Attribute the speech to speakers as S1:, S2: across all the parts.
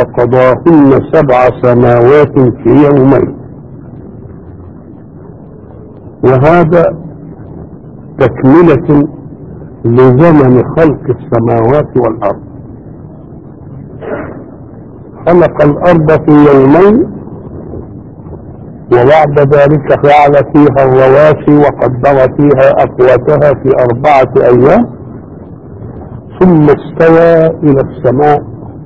S1: فقضاهن 7 سماوات في يومين. وهذا تكملة لزمن خلق السماوات والأرض. خلق الأرض في يومين، وبعد ذلك فعل فيها الرواسي وقدر فيها أقواتها في 4 أيام، ثم استوى إلى السماء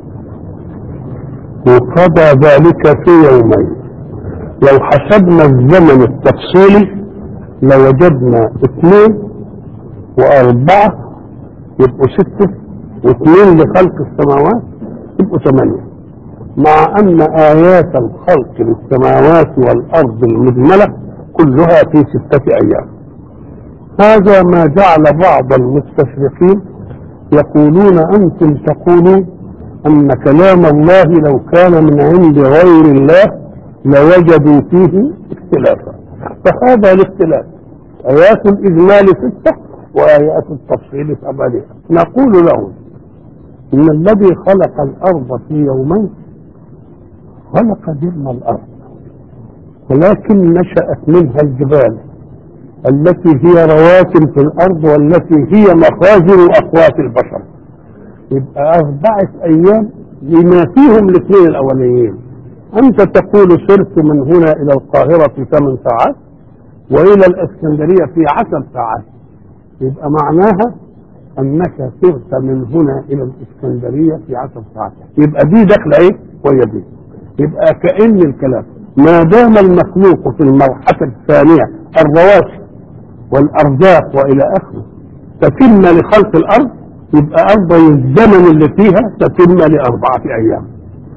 S1: وقضى ذلك في يومين. لو حسبنا الزمن التفصيلي لوجدنا 2 و4 يبقوا 6، و2 لخلق السماوات يبقوا 8، مع أن آيات الخلق للسماوات والأرض المجملة كلها في 6 أيام. هذا ما جعل بعض المستشرقين يقولون أنتم تقولوا أن كلام الله لو كان من عند غير الله لوجدوا فيه اختلافا. فهذا الاختلاف آيات الإجمال 6 وآيات التفصيل 8. نقول لهم إن الذي خلق الأرض في يومين خلق جرم الأرض، ولكن نشأت منها الجبال التي هي رواسم في الأرض والتي هي مخازن أقوات البشر. يبقى 4 أيام لما فيهم الاثنين الأوليين. أنت تقول سرت من هنا إلى القاهرة في 8 ساعات وإلى الإسكندرية في 10 ساعات، يبقى معناها أنك سرت من هنا إلى الإسكندرية في 10 ساعات. يبقى دي داخلة إيه وهي دي. يبقى كأن الكلام ما دام المخلوق في المرحلة الثانية الرواسي والأرزاق وإلى آخره تتم لخلق الأرض، يبقى أرض الزمن اللي فيها تتم ل4 أيام.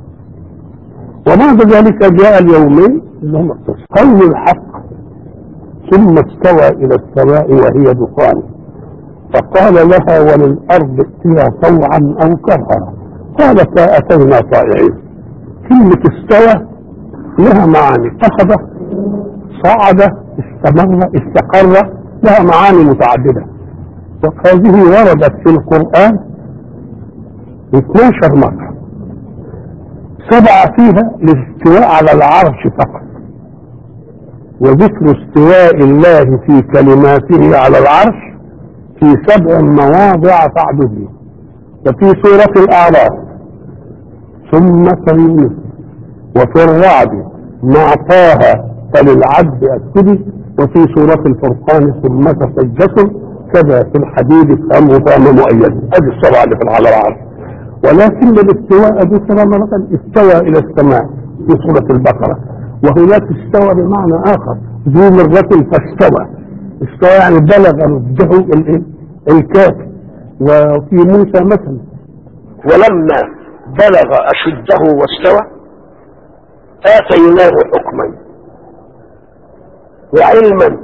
S1: وبعد ذلك جاء اليومين اللي هم قول الحق ثم استوى إلى السماء وهي دخان فقال لها وللأرض ائتيا طوعا أو كرها قالتا أتينا طائعين. كلمة استوى لها معاني: قصد، صعد، استمر، استقر، لها معاني متعددة. وهذه وردت في القرآن 12 مرة، 7 فيها للاستواء على العرش فقط، وذكر استواء الله في كلماته على العرش في 7 مواضع تعدده. ففي سورة الأعراف ثم في وفي الرعد مع طه فللعبد أسجدي، وفي سورة الفرقان ثم تسجسوا، كذا في الحديد فأمر فأم مؤيد. هذه السبعة اللي في على العرش. ولكن الاستواء دي 7 مرات استوى إلى السماء في سورة البقرة، وهناك استوى بمعنى آخر ذو مرة فاستوى. استوى يعني بلغ رده الكافي. وفي موسى مثلا ولما بلغ أشده واستوى آتيناه حكما وعلما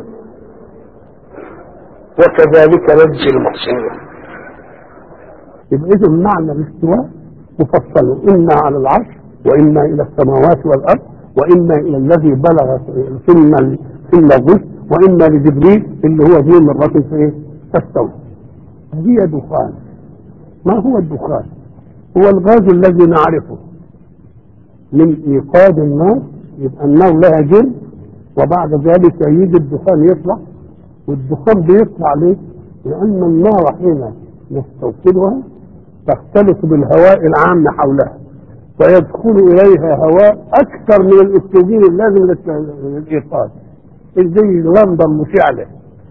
S1: وكذلك نجزي المحسنين. يبقى إذا معنى الاستواء مفصل: إما على العرش، وإما إلى السماوات والأرض، وإما إلى الذي بلغ ثم الظل، وإما لجبريل اللي هو ذو مرة في فاستوى. هي دخان. ما هو الدخان؟ هو الغاز الذي نعرفه من إيقاد النار. يبقى النار لها جن، وبعد ذلك يجي الدخان يطلع. والدخان بيطلع ليه؟ لأن النار حين نستوقدها تختلط بالهواء العام حولها، فيدخل إليها هواء أكثر من الأكسجين اللازم للإيقاد. زي اللمبة المشعلة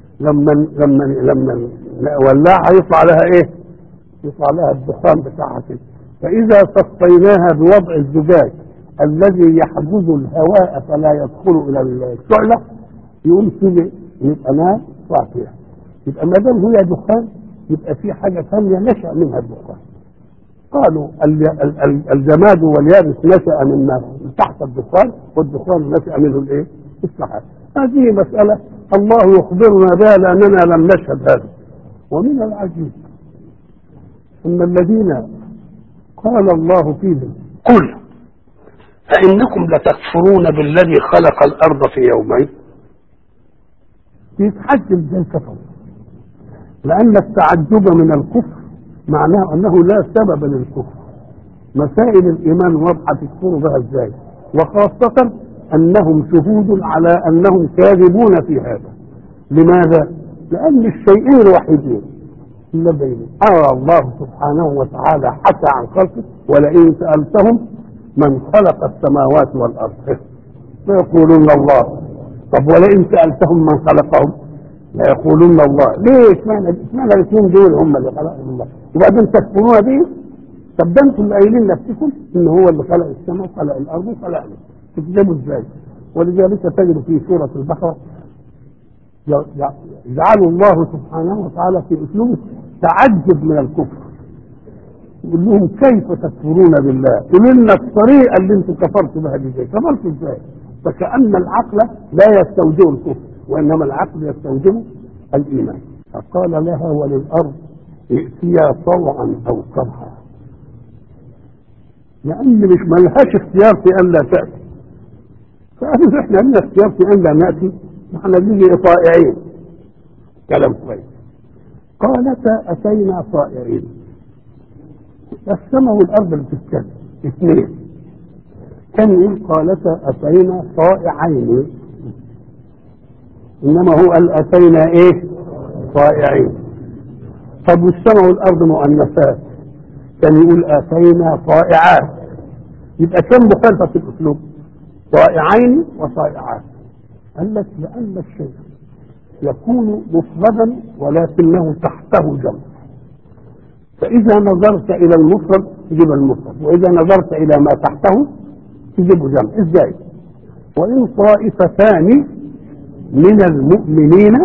S1: لما ولعها يطلع لها إيه؟ يطلع لها الدخان بتاعها كده. فإذا صفيناها بوضع الزجاج الذي يحجز الهواء فلا يدخل إلى الشعلة يقوم كده يبقى نار صافية. يبقى ما دام هي دخان يبقى في حاجة ثانية نشأ منها الدخان. قالوا الجماد واليابس نشأ من تحت الدخان، والدخان نشأ منه الايه؟ السحاب. هذه مسألة الله يخبرنا بها لأننا لم نشهد هذا. ومن العجيب أن الذين قال الله فيهم قل أئنكم لتكفرون بالذي خلق الأرض في يومين، يتحجب زي الكفر، لأن التعجب من الكفر معناه أنه لا سبب للكفر. مسائل الإيمان واضحة تكفروا بها ازاي؟ وخاصة أنهم شهود على أنهم كاذبون في هذا. لماذا؟ لأن الشيئين الوحيدين اللذين أرى الله سبحانه وتعالى حكى عن خلقه ولئن سألتهم من خلق السماوات والأرض فيقولون الله. طب ولئن سألتهم من خلقهم لا يقولون الله. ليه؟ اشمعنى الاثنين دول هم اللي خلقهم الله وبعدين تكفرون به؟ طب ده انتم اللي قايلين نفسكم ان هو اللي خلق السماء وخلق الارض وخلقنا، تكذبوا ازاي؟ ولذلك تجد في سوره البقره يجعل الله سبحانه وتعالى في اسلوبه تعجب من الكفر. يقول لهم كيف تكفرون بالله؟ قولوا لنا الطريقه اللي انتم كفرتوا بها دي ازاي؟ كفرتوا ازاي؟ فكأن العقل لا يستوجب الكفر وانما العقل يستوجب الايمان. فقال لها وللارض ائتيا طوعا او كرها، لان مش ملهاش اختيار في ان لا تاتي. فقالوا احنا لنا اختيار في ان لا ناتي، احنا بنيجي طائعين. كلام كويس. قالتا اتينا طائعين. السماء والارض اللي بتتكلم اثنين، كان يقول قالتا اتينا طائعين، انما هو قال اتينا ايه؟ طائعين. طب والسماء والارض مؤنثات، كان يقول اتينا طائعات. يبقى كم مخالفه في الاسلوب؟ طائعين وطائعات. قال لك لان الشيء يكون مفردا ولكنه تحته جمع، فاذا نظرت الى المفرد تجيب المفرد، واذا نظرت الى ما تحته تجيب جمع. ازاي؟ وان طائفتان من المؤمنين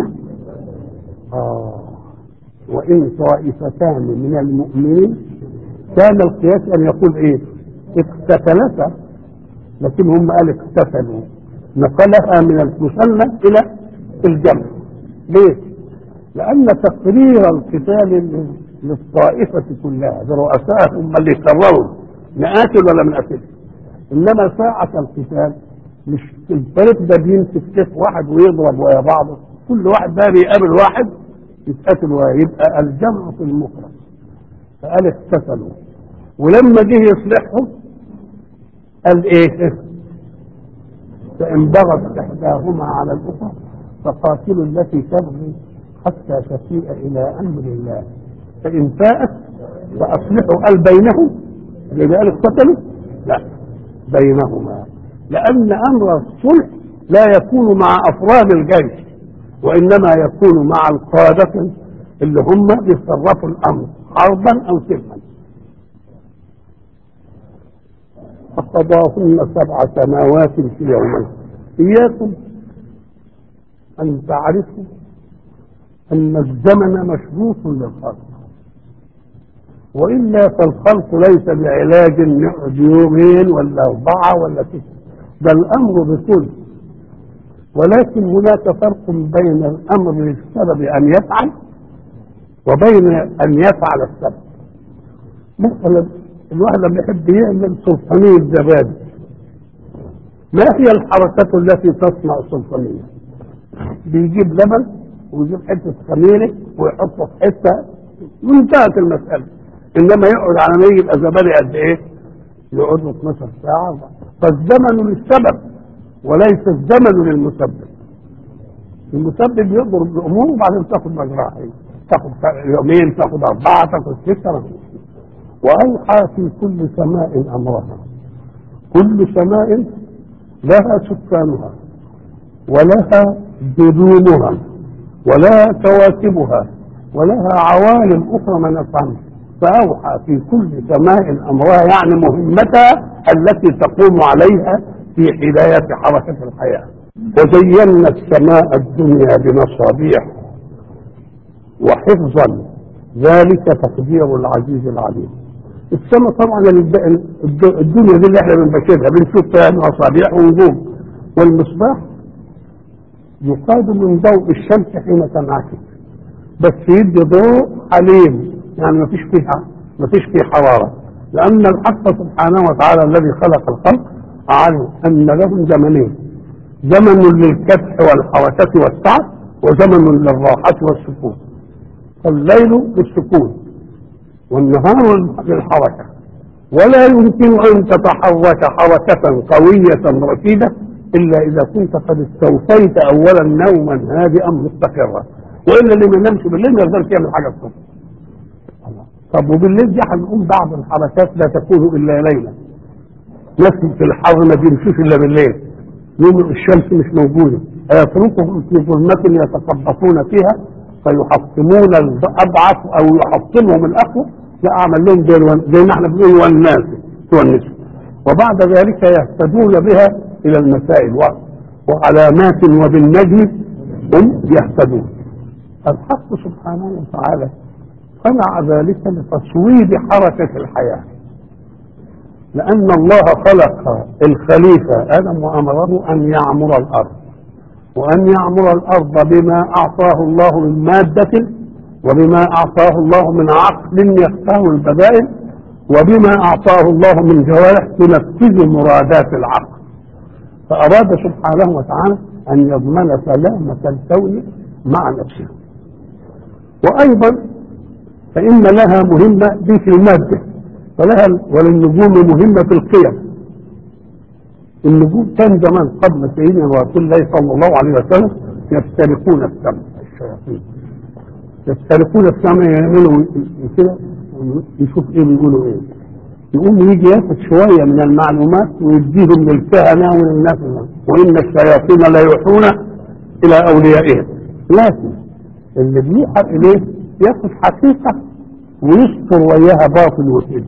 S1: وان طائفتان من المؤمنين كان القياس ان يقول ايه؟ اقتتلتا، لكن هم قال اقتتلوا، نقلها من المثنى الى الجمع. ليه؟ لان تقرير القتال للطائفه كلها برؤسائهم هم اللي قرروا نقاتل ولا ما نقاتلش. انما ساعه القتال مش الفريق ده بيمسك سيف واحد ويضرب ويا بعضه، كل واحد ده بيقابل واحد يتقاتل ويبقى الجمع في المفرد. فقال اقتتلوا، ولما جه يصلحهم قال ايه؟ فان بغت احداهما على الاخرى فقاتلوا التي تبغي حتى تفيء الى امر الله فان فاءت فاصلحوا. قال بينهم، اللي قال اقتتلوا لا بينهما، لان امر الصلح لا يكون مع افراد الجيش وانما يكون مع القاده اللي هم بيتصرفوا الامر حربا او سلما. فقضاهن 7 سماوات في يومين. اياكم ان تعرفوا ان الزمن مشروط للخلق، والا فالخلق ليس بعلاج نقعد يومين ولا 4 ولا 6، ده الامر بكل. ولكن هناك فرق بين الامر للسبب ان يفعل وبين ان يفعل السبب. مثلا الواحد لما يحب يعمل سلطانية زبادي، ما هي الحركات التي تصنع السلطانية؟ بيجيب لبن ويجيب حته خميره ويحطه في حته وانتهت المساله. انما يقعد على ما يجيب زبادي قد ايه؟ يقعد له 12 ساعه. فالزمن للسبب وليس الزمن للمسبب. المسبب يقدر بالامور وبعدين تاخد مجراها، تاخد يومين، تاخد 4، تاخد 6. واوحى في كل سماء امرها. كل سماء لها سكانها ولها جدومها ولها كواكبها ولها عوالم اخرى من الصنع. فاوحى في كل سماء امرها، يعني مهمتها التي تقوم عليها في حدايه حركه الحياه. وزينا السماء الدنيا بمصابيح وحفظا، ذلك تقدير العزيز العليم. السماء طبعا الدنيا دي اللي احنا بنبشرها بنشوف فيها مصابيح ونجوم، والمصباح يقاد من ضوء الشمس حين تنعكس، بس يدي ضوء حليم، يعني ما فيش فيه حراره، لان الحق سبحانه وتعالى الذي خلق الخلق علم ان لهم زمنين: زمن للكدح والحركه والسعه، وزمن للراحه والسكون. فالليل للسكون والنهار للحركه. ولا يمكن أن تتحرك حركة قوية رشيدة إلا إذا كنت قد استوفيت أولا نوما هادئا مستقرا، وإلا اللي ما ينامش بالليل ما يقدرش يعمل حاجة الصبح. طب وبالليل دي هنقوم بعض الحركات لا تكون إلا ليلا، ناس في الحر ما بيمشوش إلا بالليل، يوم الشمس مش موجودة، أيتركهم في ظلمة يتخبطون فيها فيحطمون الأضعف أو يحطمهم الأقوى؟ لا، أعمل لهم زي ما احنا بنقول والناس والنسب، وبعد ذلك يهتدون بها إلى المسائل وعلامات وبالنجم هم يهتدون. الحق سبحانه وتعالى صنع ذلك لتصويب حركة الحياة، لأن الله خلق الخليفة آدم وأمره أن يعمر الأرض، وأن يعمر الأرض بما أعطاه الله من مادة، وبما أعطاه الله من عقل يفقه البدائل، وبما أعطاه الله من جوارح تنفذ مرادات العقل. فأراد سبحانه وتعالى أن يضمن سلامة الكون مع نفسه. وأيضا فإن لها مهمة دي في المادة، وللنجوم مهمة في القيم. النجوم كان زمان قبل سيدنا رسول الله صلى الله عليه وسلم يسترقون السمع، الشياطين يسترقون السمع، يعملوا كده يشوف ايه بيقولوا ايه، يقوم يجي ياخد شويه من المعلومات ويديهم للكهنه وللناس، وان الشياطين لا يوحون الى اوليائهم. لكن اللي بيوحى اليه ياخد حقيقه ويستر وياها باطل وكذب.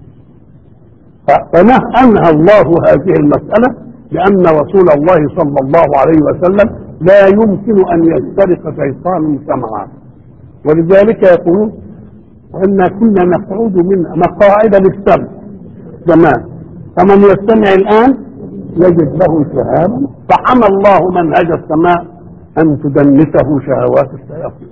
S1: فنهى الله هذه المسألة لأن رسول الله صلى الله عليه وسلم لا يمكن أن يسترق شيطان سمعا، ولذلك يقولون وإنا كنا نقعد من مقاعد للسمع زمان، فمن يستمع الآن يجد له شهابا، فحمى الله منهج السماء أن تدنسه شهوات الشياطين.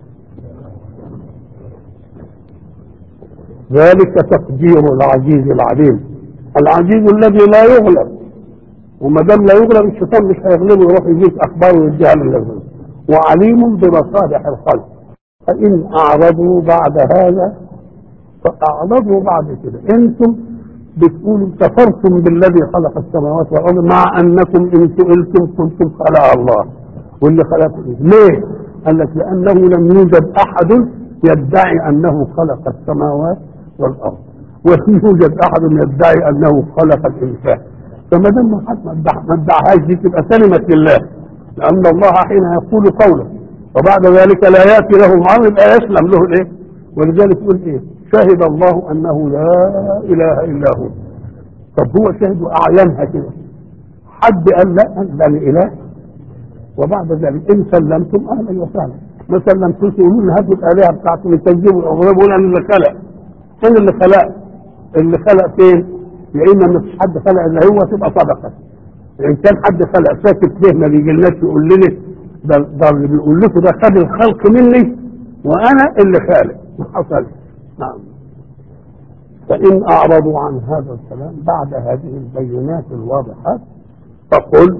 S1: ذلك تقدير العزيز العليم، العزيز الذي لا يغلب، وما دام لا يغلب الشيطان مش هيغلبه، يروح يجيك اخبار ويديها للذين، وعليم بمصالح الخلق. فان اعرضوا بعد هذا فاعرضوا بعد كده، انتم بتقولوا كفرتم بالذي خلق السماوات والارض مع انكم ان سئلتم كنتم خلق الله، واللي خلقه ليه؟ قال لك لانه لم يوجد احد يدعي انه خلق السماوات والارض، ولم يوجد احد يدعي انه خلق الانسان. فما دام ما ادعاهاش دي تبقى كلمه لله، لان الله حين يقول قوله وبعد ذلك لا ياتي له معارض يبقى يسلم له الايه؟ ولذلك يقول ايه؟ شهد الله انه لا اله الا هو. طب هو شهد واعلنها كده، حد قال لا ده الاله؟ وبعد ذلك ان سلمتم اهلا وسهلا، ما سلمتوش يقولوا لنا هاتوا الالهه بتاعتكم يكذبوا ويقولوا انا اللي خلق. مين اللي خلق؟ اللي خلق فين؟ يا اما ما فيش حد خلق الا هو تبقى صدقه. ان كان حد خلق ساكت ليه ما بيجيلناش يقول لنا ده اللي بيقول لكم ده خد الخلق مني وانا اللي خالق؟ ما حصلش. نعم. فان اعرضوا عن هذا الكلام بعد هذه البينات الواضحات فقل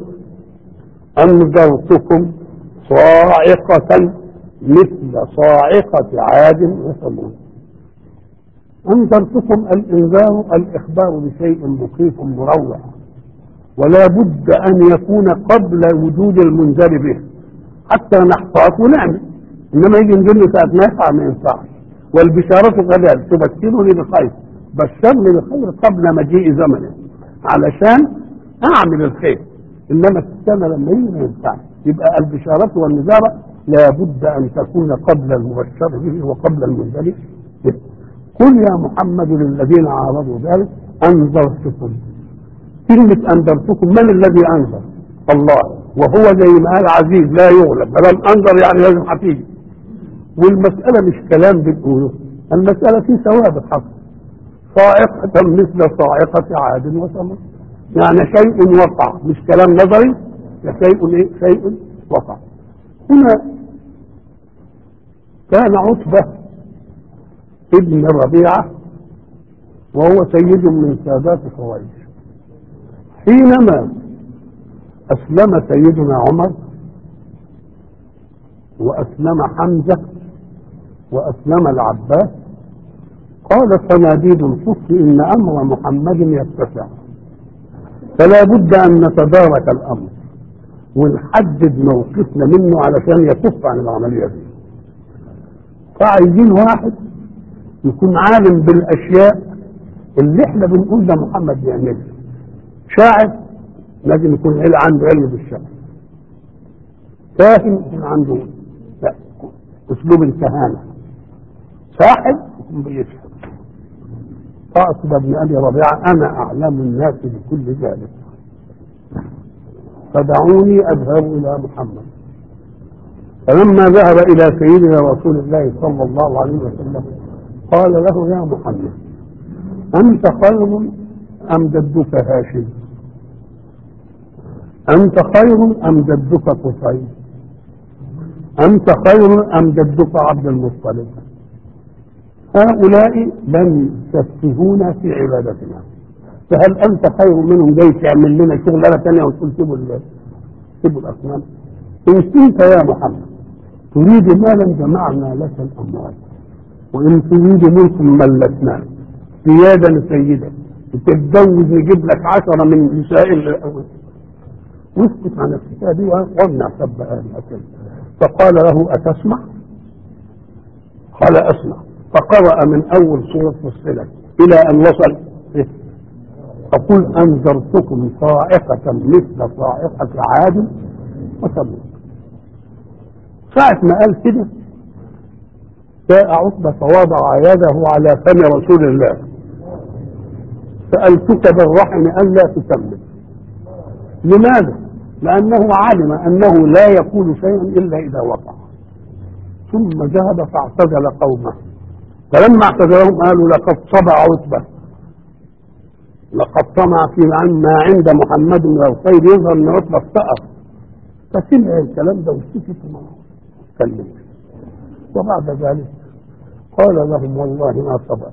S1: انذرتكم صاعقه مثل صاعقه عاد وثمود. أنذرتكم الإنذار الإخبار بشيء مخيف مروع، ولا بد أن يكون قبل وجود المنذر به حتى نحفظ ونعمل، إنما يجي نقول ساعة ما يقع ما ينفعش. والبشارة كذلك تبشرني بخير، بشرني بخير قبل مجيء زمنه علشان أعمل الخير، إنما السنة لما يجي ما ينفعش. يبقى البشارة والنذارة لا بد أن تكون قبل المبشر به وقبل المنذر به. قل يا محمد للذين عارضوا ذلك أنذرتكم. كلمة أنذرتكم، من الذي أنذر؟ الله، وهو زي ما قال عزيز لا يغلب، فلم أنذر يعني لازم هتيجي. والمسألة مش كلام بتقوله، المسألة في ثوابت حق. صاعقة مثل صاعقة عاد وثمود، يعني شيء وقع، مش كلام نظري، شيء وقع. هنا كان عتبة ابن ربيعة وهو سيد من سادات قريش، حينما أسلم سيدنا عمر وأسلم حمزة وأسلم العباس قال صناديد الكفر إن أمر محمد يتسع، فلا بد أن نتدارك الأمر ونحدد موقفنا منه علشان يكف عن العملية دي. فعايزين واحد يكون عالم بالأشياء اللي احنا بنقول ده محمد بيعملها. شاعر لازم يكون عنده علم بالشعر، فاهم يكون عنده أسلوب الكهانة، ساحر يكون بيفهم. قاسم بن أبي ربيعة أنا أعلم الناس بكل ذلك فدعوني أذهب إلى محمد. فلما ذهب إلى سيدنا رسول الله صلى الله عليه وسلم قال له يا محمد أنت خير أم جدك هاشم؟ أنت خير أم جدك قصي؟ أنت خير أم جدك عبد المطلب؟ هؤلاء لم يسفهونا في عبادتنا، فهل أنت خير منهم جاي تعمل لنا شغلانة ثانية وتقول سيبوا الأصنام؟ إن كنت يا محمد تريد مالا جمعنا لك الأموال، وإن تريد ملك ملكناه، سيادة سيدة تتجوز نجيب لك 10 من نساء الأول. واسكت عن الكتاب وامنع سب آلهتك. فقال له أتسمع؟ قال أسمع. فقرأ من أول سورة فصلت إلى أن وصل فقل أنذرتكم صاعقة مثل صاعقة عاد وثمود. ساعة ما قال كده جاء عتبة فوضع يده على فم رسول الله. سألتك بالرحم ألا تكمل. لماذا؟ لأنه علم أنه لا يقول شيئا إلا إذا وقع. ثم ذهب فاعتزل قومه، فلما اعتزلهم قالوا لقد صبع عتبة، لقد طمع في ما عند محمد من الخير، يظهر ان عتبة افتقر. فسمع الكلام ده وسكت وما اتكلم. وبعد ذلك قال لهم والله ما صبرت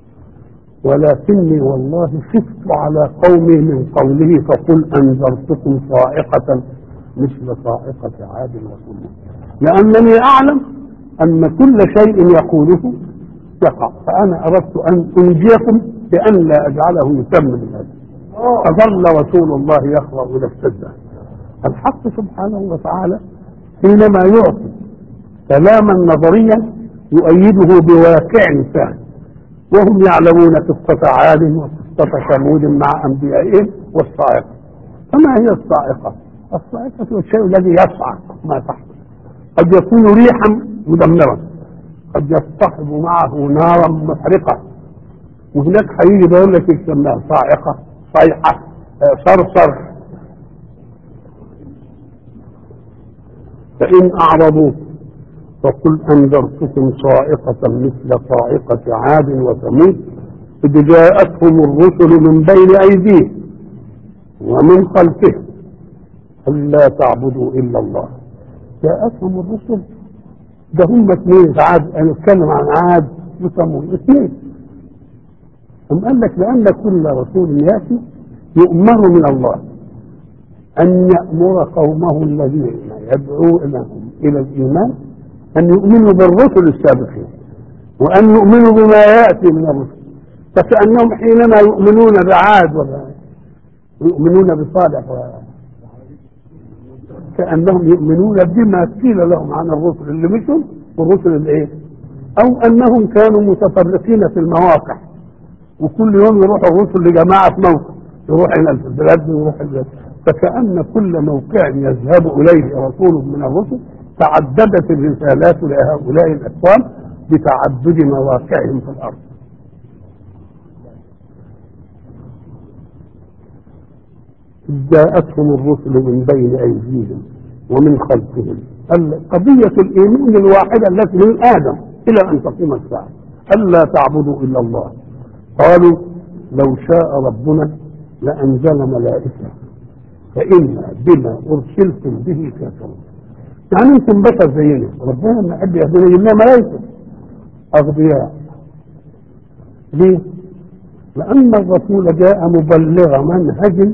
S1: ولكني والله خفت على قومي من قوله فقل أنذرتكم صاعقة مثل صاعقة عاد وثمود، لأنني أعلم أن كل شيء يقوله يقع، فأنا أردت أن أنجيكم بأن لا أجعله يكمل هذا. فظل رسول الله يقرأ إلى السجدة. الحق سبحانه وتعالى حينما يعطي كلاما نظريا يؤيده بواقع ثاني، وهم يعلمون قصة عاد وقصة ثمود مع أنبيائهم والصاعقة. فما هي الصاعقة؟ الصاعقة هو الشيء الذي يصعق ما تحت، قد يكون ريحا مدمرا، قد يصطحب معه نارا محرقة، وهناك هيجي بيقول لك يسميها صاعقة، صيحة، صرصر. فإن أعرضوا فقل أنذرتكم صاعقة مثل صاعقة عاد وثمود إذ جاءتهم الرسل من بين أيديهم ومن خلفهم ألا تعبدوا إلا الله. جاءتهم الرسل، ده هم اثنين. عاد أنا أتكلم عن عاد وثمود اثنين. هم قال لك لأن كل رسول يأتي يؤمر من الله أن يأمر قومه الذين يدعو لهم إلى الإيمان أن يؤمنوا بالرسل السابقين وأن يؤمنوا بما يأتي من الرسل. فكأنهم حينما يؤمنون بعاد ويؤمنون بصالح كأنهم يؤمنون بما قيل لهم عن الرسل اللي مشوا والرسل اللي ايه، أو أنهم كانوا متفرقين في المواقع وكل يوم يروح الرسل لجماعة موقع، يروح هنا في البلاد ويروح البلاد. فكأن كل موقع يذهب إليه رسول من الرسل تعددت الرسالات لهؤلاء الأقوام بتعدد مواقعهم في الأرض. جاءتهم الرسل من بين أيديهم ومن خلفهم. قضية الإيمان الواحدة التي من آدم إلى أن تقوم الساعة ألا تعبدوا إلا الله. قالوا لو شاء ربنا لأنزل ملائكة فإنا بما أرسلتم به كافرون. يعني انتم بشر زينا، ربنا لما يحب يهدينا يجيب لنا ملائكة أغبياء. ليه؟ لأن الرسول جاء مبلغ منهج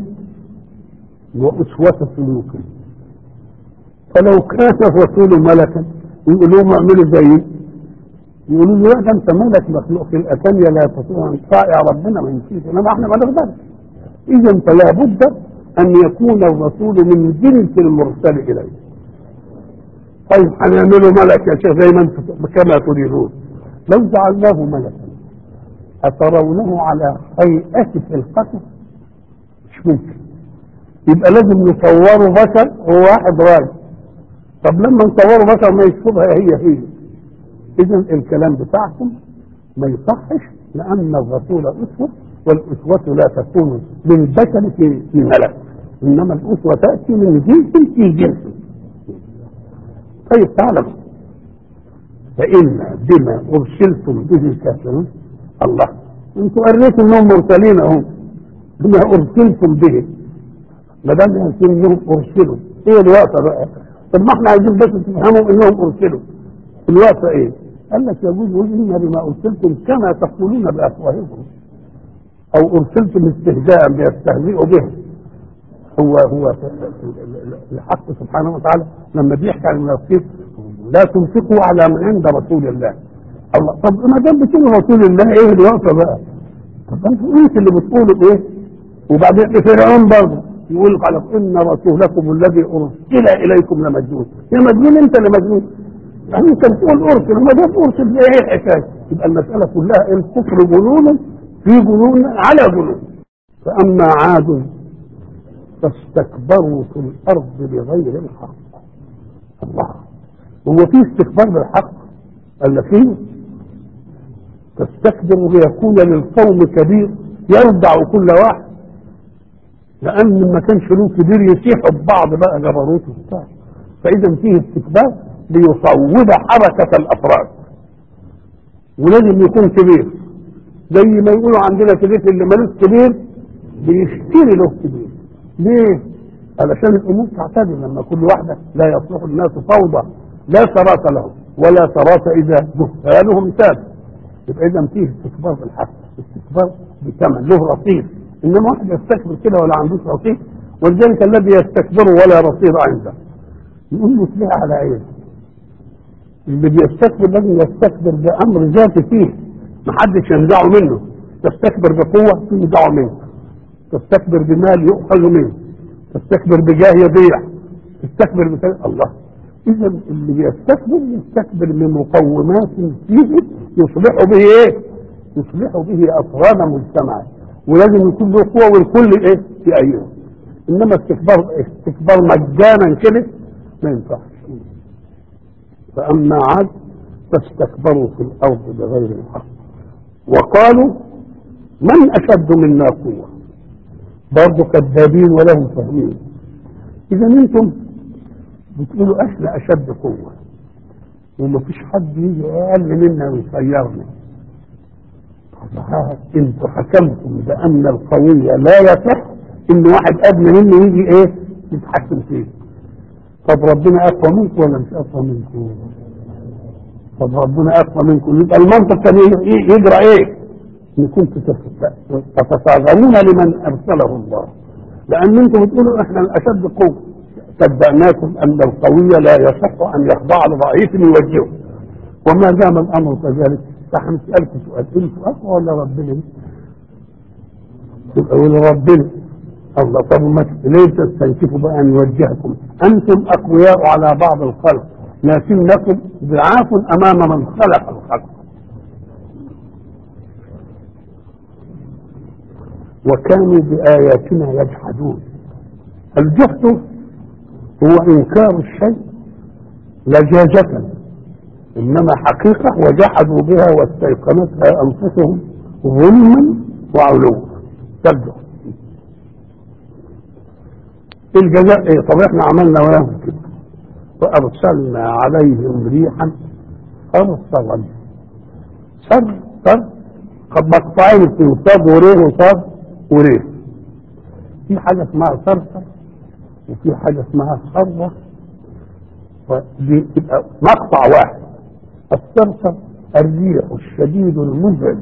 S1: وأسوة سلوك، فلو كان الرسول ملكا يقول لهم اعملوا زيي يقولوا له لا ده انت مالك مخلوق في الاتانيه لا تطيع ان تطاع ربنا ما يمشيش، انما احنا ما نقدرش. اذا فلا بد ان يكون الرسول من جنس المرسل اليه. طيب هنعمله ملك يا شيخ زي ما انتم كما تريدون. لو جعلناه ملكا اترونه على هيئه خلقته؟ مش ممكن. يبقى لازم نصوره بشر هو واحد راجل. طب لما نصوره بشر ما يشوفها هي. اذا الكلام بتاعكم ما يصحش، لان الرسول اسوه، والاسوه لا تكون من بشر في ملك، انما الاسوه تاتي من جنس في جنس. طيب تعلم فإن بما أرسلتم به كافرون. الله، انتوا قريتوا انهم مرسلين اهم، بما أرسلتم به، ما دام يقول انهم ارسلوا، ايه الوقت بقى؟ طب ما احنا عايزين بس تفهموا انهم ارسلوا، الوقت ايه؟ قال لك يجوز ان بما ارسلتم كما تقولون بافواهكم، او ارسلتم استهزاء بيستهزئوا به. هو الحق سبحانه وتعالى لما بيحكي عن المنافقين لا تنفقوا على من عند رسول الله. الله، طب ما دام بتقولوا رسول الله ايه الوقت بقى؟ طب انتوا انت اللي بتقولوا ايه؟ وبعدين فرعون برضه يقول على ان رسولكم الذي ارسل اليكم لمجنون. يا مجنون انت اللي مجنون، يعني انت بتقول ارسل وما دام ارسل ايه الحكايه؟ يبقى المساله كلها الكفر جنون في جنون على جنون. فاما عاد فاستكبروا في الارض بغير الحق. الله، هو في استكبار بالحق؟ قال لك فيه. تستكبر ليكون للقوم كبير يرضع كل واحد، لان ما كانش له كبير يسيحوا ببعض بقى جبروته وبتاع. فاذا فيه استكبار ليصوب حركه الافراد، ولازم يكون كبير. زي ما يقولوا عندنا كبير اللي ملوش كبير بيشتري له كبير. ليه؟ علشان الامور تعتدل، لما كل واحده لا يصلح الناس فوضى لا ثبات لهم ولا ثبات اذا جهالهم ثابت. يبقى اذا فيه استكبار بالحق، استكبار بثمن له رصيد. انما واحد يستكبر كده ولا عندوش رصيد، ولذلك الذي يستكبر ولا رصيد عنده يقول له تلاقي على عين. اللي بيستكبر لازم يستكبر بامر ذاتي فيه محدش ينزعه منه. تستكبر بقوه تنزعه منه، تستكبر بمال يؤخذ منه، تستكبر بجاه يضيع، تستكبر بكلام الله. اذا اللي بيستكبر يستكبر بمقومات فيه يصلح به ايه؟ يصلح به افراد مجتمع، ولازم يكون له قوه والكل ايه؟ يأيده. انما استكبار مجانا كده ما ينفعش. فاما عاد فاستكبروا في الارض بغير الحق وقالوا من اشد منا قوه. برضه كذابين ولهم فاهمين. اذا انتم بتقولوا احنا اشد قوه ومفيش حد يجي اقل منا ويصيرنا. انتوا حكمتم بان القوي لا يصح ان واحد ادنى منه يجي ايه يتحكم فيه. طب ربنا اقوى منكم ولا مش اقوى منكم؟ طب ربنا اقوى منكم، يبقى المنطق كان يجرى ايه؟ ان كنتم تتصاغرون لمن ارسله الله، لان انتم بتقولوا احنا الاشد قوه. صدقناكم ان القوي لا يصح ان يخضع لضعيف يوجهه، وما دام الامر كذلك فهنسالكم سؤال، انتوا اقوى ولا ربنا؟ تبقى يقول ربنا. الله، طب ما ليه تستنكفوا بقى ان يوجهكم؟ انتم اقوياء على بعض الخلق لكنكم ضعاف امام من خلق الخلق. وكانوا بآياتنا يجحدون. الجحد هو إنكار الشيء لجاجة، إنما حقيقة وجحدوا بها واستيقنتها أنفسهم ظلما وعلوا. تجحد الجزاء إيه؟ طب إحنا عملنا وياهم كده فأرسلنا عليهم ريحا صرصرا. صر قد مقطعين في صاد وريه وصاد وريه. في حاجة اسمها صرصر وفي حاجة اسمها صرة، ودي تبقى مقطع واحد. الصرصر الريح الشديد المزعج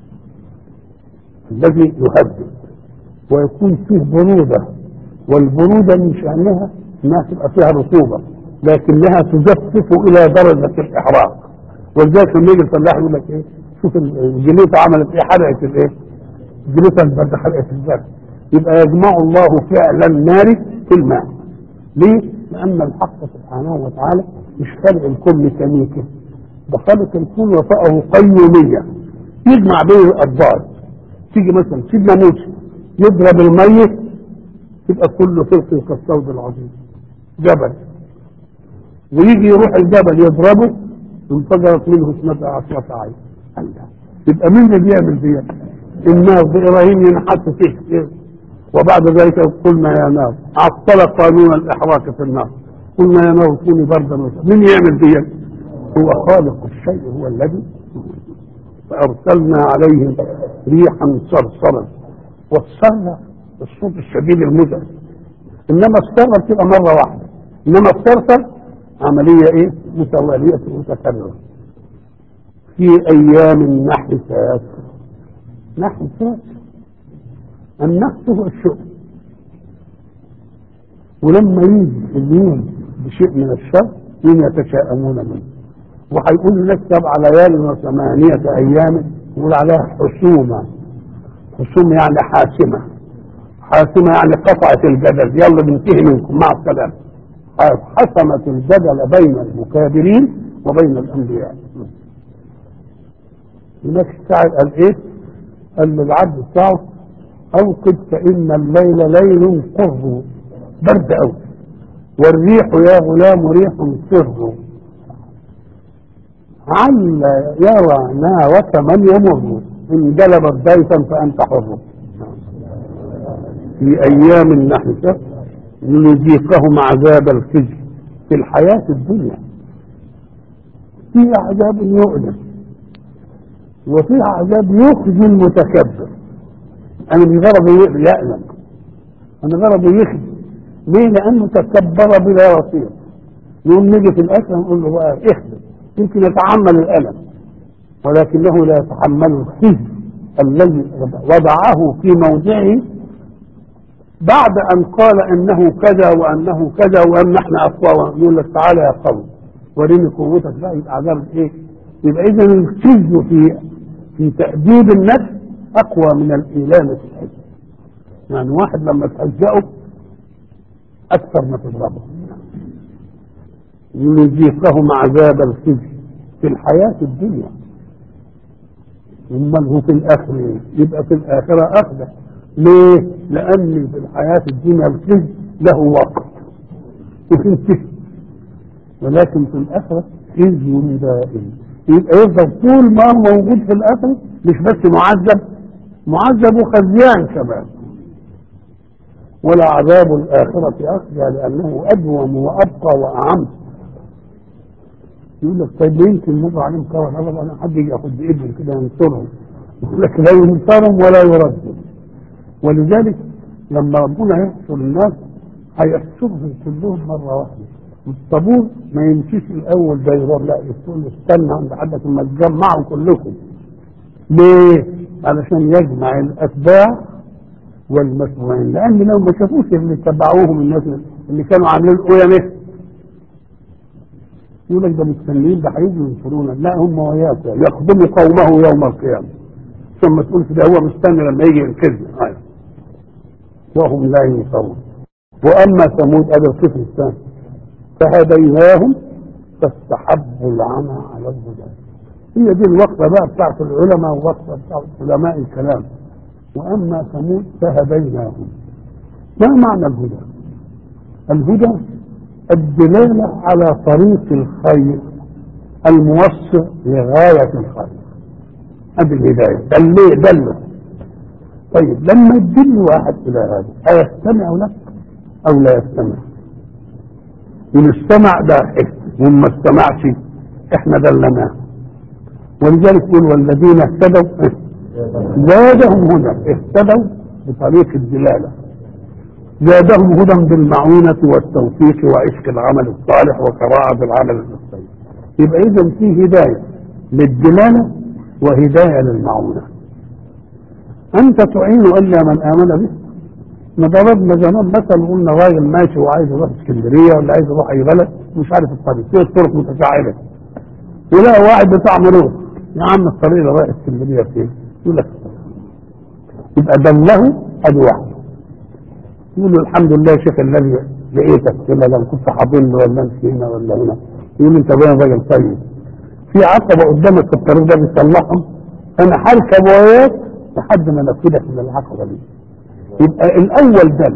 S1: الذي يهدد ويكون فيه برودة، والبرودة من شأنها انها تبقى فيها رطوبة لكنها تجفف الى درجة الاحراق، ولذلك لما يجي الفلاح يقول لك ايه، شوف الجليطه عملت ايه، حرقت الايه؟ الجليطه البرد حرقت البرد. يبقى يجمع الله فعل النار في الماء. ليه؟ لان الحق سبحانه وتعالى مش خلق الكون ميكانيكي، ده خلق الكون وفقه قيوميه يجمع بين الأضداد. تيجي مثلا سيدنا موسى يضرب الميت يبقى كله فرق كالصوت العظيم جبل، ويجي يروح الجبل يضربه انفجرت منه 12 عين. الله، يبقى مين اللي بيعمل فيها؟ النار بإبراهيم ينحط فيه، وبعد ذلك قلنا يا نار عطل قانون الإحراق في النار، قلنا يا نار كوني بردا وسلاما. مين يعمل فيها؟ هو خالق الشيء، هو الذي. فأرسلنا عليهم ريحا صرصرا، والصرة الصوت الشديد المزعج، انما الصرة بتبقى مرة واحدة، انما الصرصر عملية ايه؟ متوالية متكررة. في ايام نحسات. نحسات، النحس هو الشؤم، ولما يجي اليوم بشيء من الشر يتشاءمون منه، وهيقول لك 7 ليال و8 ايام، يقول عليها حسومة. حسومة يعني حاسمة، حاسمة يعني قطعت الجدل، يلا بننتهي منكم مع السلامة. حسمت الجدل بين المكابرين وبين الانبياء. هناك الشاعر قال ايه؟ قال للعبد بتاعه اوقد فان الليل ليل قر، برد قوي، والريح يا غلام ريح سر، عل يرى نارك من يمر، ان جلبت ضيفا فانت حر. في ايام نحسة لنذيقهم عذاب الخزي في الحياة الدنيا. في عذاب يؤلم، وفي عذاب يخزي المتكبر. انا مش غرضي يألم، انا غرضي يخزي. ليه؟ لانه تكبر بلا رصيد. يوم نيجي في الاخر نقول له بقى اخزي، يمكن يتحمل الالم ولكنه لا يتحمل الخزي الذي وضعه في موضعه بعد ان قال انه كذا وانه كذا وان احنا اقوى. يقول لك تعالى يا قوم وريني قوتك بقى. يبقى عذاب ايه؟ يبقى اذا الخزي في تأديب النفس اقوى من الايلام في الحزن. يعني واحد لما تهزئه اكثر ما تضربه. لنذيقهم عذاب الخزي في الحياة الدنيا. امال هو في الاخره؟ يبقى في الاخره اخذه. ليه؟ لان في الحياه الدنيا الخزي له وقت وتنتهي، ولكن في الاخره خزي دائم. يبقى يفضل طول ما هو موجود في الاخره، مش بس معذب وخزيان كمان. ولا عذاب الاخره اخزى لانه ادوم وابقى واعم. يقول لك طيب يمكن مر عليهم كرم ابدا، انا حد يجي ياخد بايدهم كده ينصرهم، يقول لك لا ينصرهم ولا يردهم. ولذلك لما ربنا يحشر الناس هيحشرهم كلهم مره واحده. الطابور ما يمشيش الاول ده يروح، لا يقول استنى عند حد ثم تجمعوا كلكم. ليه؟ علشان يجمع الاتباع والمسؤولين، لان لو ما شافوش اللي تبعوهم الناس اللي كانوا عاملين القيم يقول لك ده مستنيين ده هيجوا ينصرونا. لا، هم وياك يخدموا قومه يوم القيامه، ثم تقول كده هو مستني لما يجي ينقذنا وهم لا ينصرون. واما ثمود ابي القسم الثاني فهديناهم فاستحبوا العمى على الهدى. هي دي الوقفه بقى بتاعت العلماء ووقفه بتاعت علماء الكلام. واما ثمود فهديناهم. ما معنى الهدى؟ الهدى الدلالة على طريق الخير الموصل لغاية الخير. هذه الهداية دله. طيب لما يدل واحد إلى هذا أيستمع لك أو لا يستمع؟ إن استمع ده حكم، وإن ما استمعش إحنا دلناه. ولذلك يقول والذين اهتدوا زادهم هدى. اهتدوا بطريق الدلالة، زادهم هدى بالمعونة والتوفيق وعشق العمل الصالح وقراءة العمل المستقيم. يبقى إذا في هداية للدلالة وهداية للمعونة. أنت تعين إلا من آمن به. ما ضربنا زمان مثلا قلنا راجل ماشي وعايز يروح اسكندرية ولا عايز يروح أي بلد مش عارف الطريق، في الطرق متشعبة، ولا واحد بتاع مرور، يا عم الطريق اللي رايح اسكندريه فين؟ يقول لك يبقى دله ادي واحده. يقول له الحمد لله يا شيخ الذي لقيتك كده، لو كنت حاضن ولا امشي هنا ولا هنا. يقول انت باين راجل طيب. في عقبه قدامك في الطريق ده بتصلحهم، انا هركب وياك لحد ما نفذك من العقبه دي. يبقى الاول دل،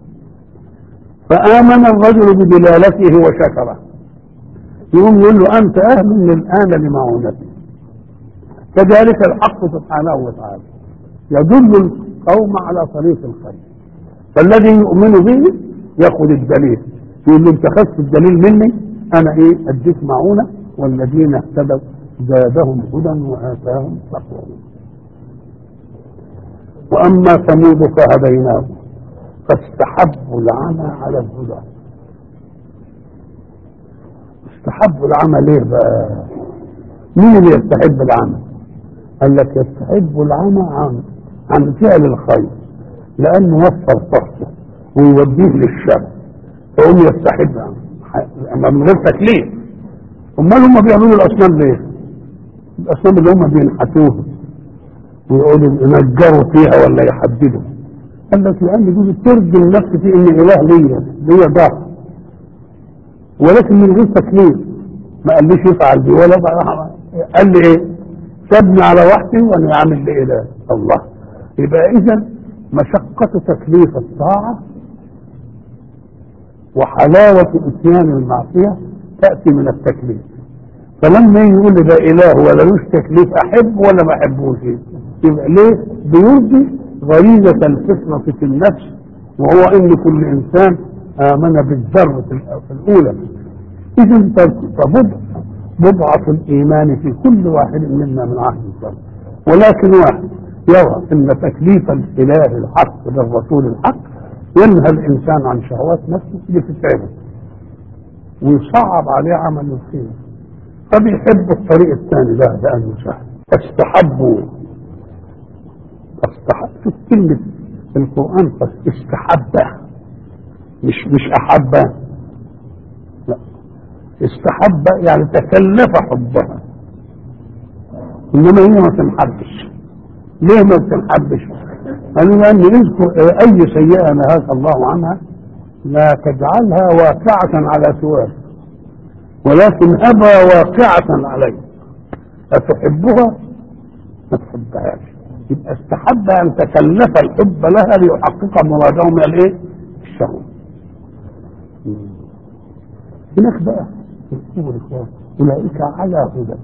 S1: فامن الرجل بدلالته وشكره، يقوم يقول له انت اهل من الان لمعونتي. كذلك الحق سبحانه وتعالى يدل القوم على طريق الخير، فالذي يؤمن به ياخذ الدليل، يقول له انت خدت الدليل مني، انا اديك معونه، والذين اهتدوا زادهم هدى واتاهم تقواهم. واما ثمود فهديناهم فاستحبوا العمى على الهدى. استحبوا العمى ليه بقى؟ مين اللي يستحب العمى؟ قال لك يستحب العمى عن فعل الخير، لانه وفر طاقته ويوديه للشر، فهم يستحب اما من غير تكليف. امال هم بيعملوا الاصنام ليه؟ الاصنام اللي هم بينحتوها ويقولوا ينجروا فيها ولا يحددوا، قال لك لان دول ترجم نفسي في ان اله ليا ضعف، ولكن من غير تكليف. ما قاليش يفعل دي ولا قال لي ايه؟ سابني على وحدي وانا عامل لي اله الله. يبقى اذا مشقة تكليف الطاعة وحلاوة اتيان المعصية تأتي من التكليف. فلما يقول لي ده اله ولا لوش تكليف احب ولا ما احبوش، يبقى ليه؟ بيرضي غريزة الفطرة في النفس، وهو ان كل انسان امن بالذرة الاولى. اذا فبضعة الايمان في كل واحد منا من عهد الذرة، ولكن واحد يرى ان تكليف الاله الحق بالرسول الحق ينهى الانسان عن شهوات نفسه لتتعبه ويصعب عليه عمل الخير، فبيحب الطريق الثاني ده لانه سهل. استحبوا شوف كلمة القرآن استحب، مش أحب، لا، استحب يعني تكلف حبها، إنما هي ما تنحبش. ليه ما تنحبش؟ قالوا لأن اذكر أي سيئة نهاك الله عنها لا تجعلها واقعة على سواك، ولكن أبى واقعة عليك، أتحبها ما تحبهاش. يبقى استحب ان تكلف الحب لها ليحقق مراده من الايه؟ الشهوه. هناك بقى اولئك على هدى،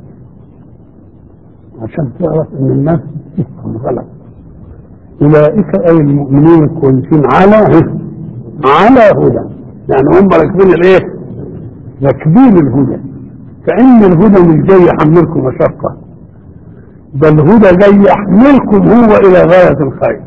S1: عشان تعرف ان الناس تفهم غلط. اولئك اي المؤمنين الكويسين على هدى، يعني هم راكبين الايه؟ راكبين الهدى، كأن الهدى مش جاي يحملكم مشقه، ده الهدى جاي يحملكم هو الى غاية الخير.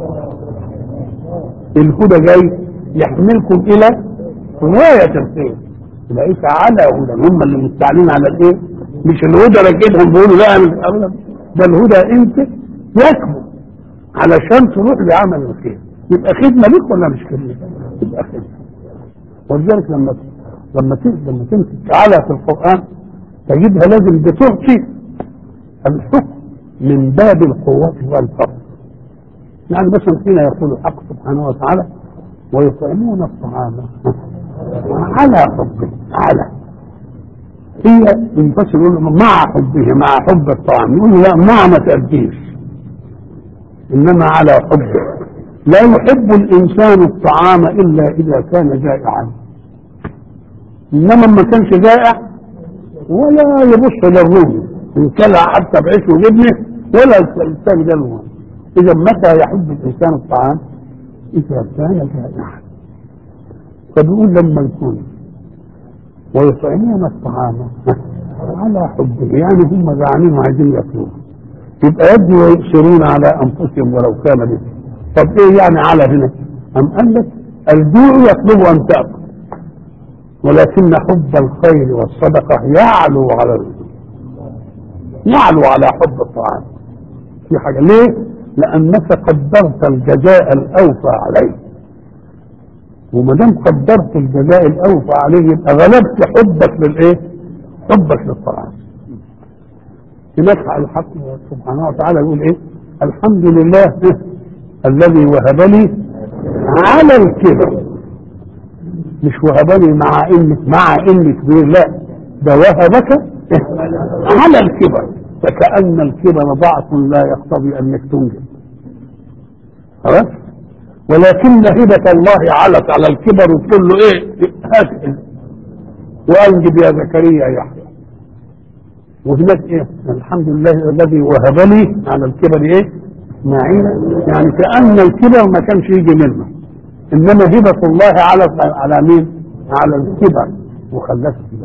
S1: الهدى جاي يحملكم الى غاية الخير. اولئك على هدى، هم اللي مستعلين على الايه؟ مش الهدى راكبهم بيقولوا لا ابدا، ده الهدى انت يكبر علشان تروح لعمل الخير. يبقى خدمه ليك ولا مش خدمه؟ يبقى خدمه. ولذلك لما تمسك على في القران تجدها لازم بتعطي الحكم من باب القوة والفضل. يعني مثلا حين يقول الحق سبحانه وتعالى ويطعمون الطعام على حبه، على هي ينفصل يقول مع حبه، مع حب الطعام، يقول لا مع ما تأديش، انما على حبه. لا يحب الانسان الطعام الا اذا كان جائعا، انما ما كانش جائع ولا يبص للروم ان كلها حتى بعيش وجبنه ولا الانسان جلوه. اذا متى يحب الانسان الطعام؟ اذا كان جائعا. فبيقول لما يكون ويطعمون الطعام على حبه، يعني هم جعانين وعايزين ياكلوه، يبقى يبدو ويؤثرون على انفسهم ولو كان بهم. طب ايه يعني على هنا؟ ام قال لك الجوع يطلب ان تاكل، ولكن حب الخير والصدقه يعلو على حب الطعام. في حاجه ليه؟ لانك قدرت الجزاء الاوفى عليه، وما دام قدرت الجزاء الاوفى عليه يبقى غلبت حبك للايه؟ حبك للطعام. هناك الحق سبحانه وتعالى يقول ايه؟ الحمد لله الذي وهب لي على الكبر، مش وهبني مع اني كبير، لا ده وهبك على الكبر، فكأن الكبر ضعف لا يقتضي انك تنجب، خلاص. ولكن هبة الله علت على الكبر وتقول له ايه؟ هات وانجب يا زكريا يحيى. وهناك ايه؟ الحمد لله الذي وهب لي على الكبر ايه؟ اسماعيل، يعني كأن الكبر ما كانش يجي منه، انما هبة الله على مين؟ على الكبر وخلته كده.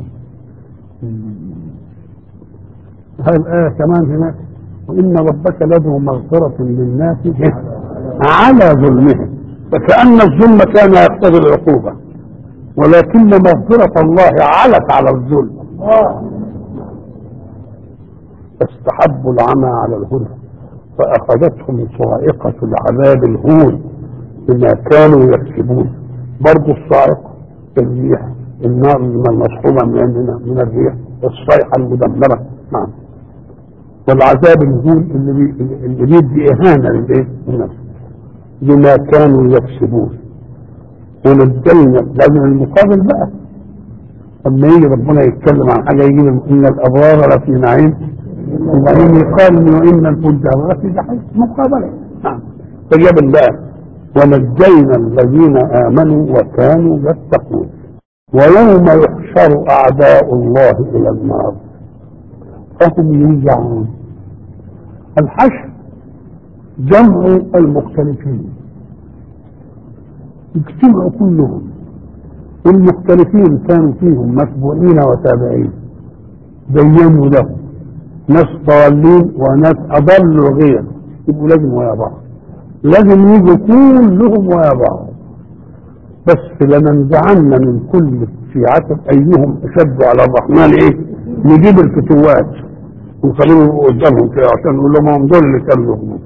S1: هذه الآية كمان هناك، وإن ربك لذو مغفرة للناس على ظلمهم، فكأن الظلم كان يقتضي العقوبة، ولكن مغفرة الله علت على الظلم، فاستحبوا العمى على الهدى فأخذتهم صاعقة العذاب الهون بما كانوا يكسبون. برضو الصاعقة الريح، النار المصحوبة من الريح، الصيحة المدمرة، نعم، والعذاب الهون اللي بيدي إهانة للناس بما كانوا يكسبون. ونجينا لازم المقابل بقى، لما يجي ربنا يتكلم عن حاجة يجي إن الأبرار لفي نعيم وبعدين يقال وإن الفجار لفي جحيم، مقابلة، نعم. فجاب بقى ونجينا الذين آمنوا وكانوا يتقون. ويوم يحشر أعداء الله إلى النار فهم يوزعون. الحشر جمع المختلفين، اجتمعوا كلهم، والمختلفين كانوا فيهم متبوعين وتابعين بينوا لهم، ناس ضالين وناس أضلوا غير، يبقوا لازم ويا بعض، لازم يجوا كلهم ويا بعض. بس لننزعن من كل شيعة أيهم أشد على الرحمن إيه؟ نجيب الفتوات ونخليهم قدامهم كده عشان نقول لهم هم دول اللي كانوا يغنون.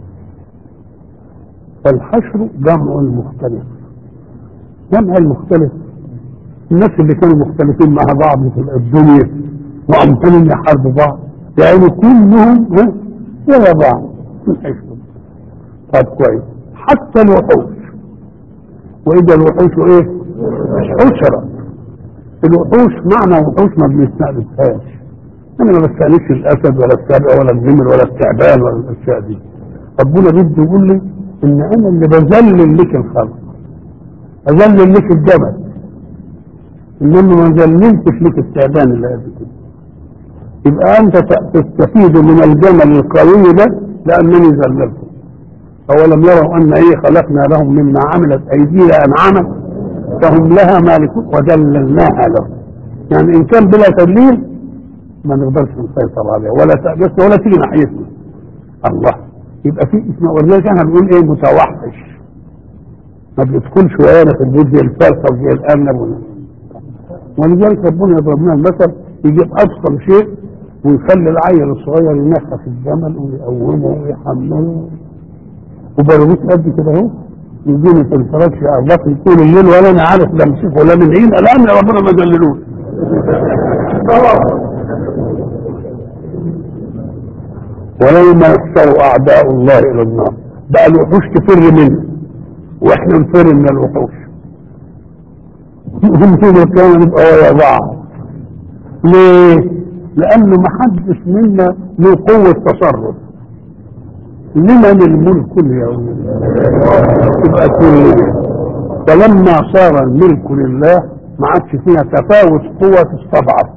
S1: فالحشر جمع المختلف. جمع المختلف الناس اللي كانوا مختلفين مع بعض في الدنيا وعمالين يحاربوا بعض، يعني كلهم ولا بعض في الحشر. طب كويس، حتى الوحوش، وإذا الوحوش إيه؟ حشرة. الوحوش معنى وحوش ما بنستأنسهاش، أنا ما بستأنسش الأسد ولا السبع ولا النمر ولا التعبان ولا الأشياء دي. ربنا بده يقول لي إن أنا اللي بذلل لك الخلق، أذلل لك الجبل، إنما ما ذللتش لك التعبان اللي قد كده. يبقى أنت تستفيد من الجمل القوي ده لأنني ذللته. أولم يروا أن إيه خلقنا لهم مما عملت أيدينا أنعاما فهم لها مالكون وذللناها لهم. يعني إن كان بلا تدليل ما نقدرش نسيطر عليه ولا تيجي ناحيتنا. الله، يبقى في اسمه. ولذلك احنا بنقول ايه؟ متوحش، ما بيدخلش ويانا في البيت زي الفلسفه وزي الارنب. ولذلك ربنا يضرب لنا المثل، يجيب ابسط شيء ويخلي العيل الصغير ينخف الجمل ويقومه ويحمله وبروت قد كده اهو، يجيني في الفراش يا الله طول الليل ولا انا عارف لا امسكه ولا من عين الان ربنا ما ذللوش. ويوم يحشر اعداء الله الى النار، بقى الوحوش تفر منه واحنا نفر من الوحوش. هم في مكان نبقى ويا بعض. ليه؟ لانه ما حدش منا له قوه تصرف. لمن الملك اليوم؟ يبقى كل. فلما صار الملك لله ما عادش فيها تفاوت قوه تستضعف،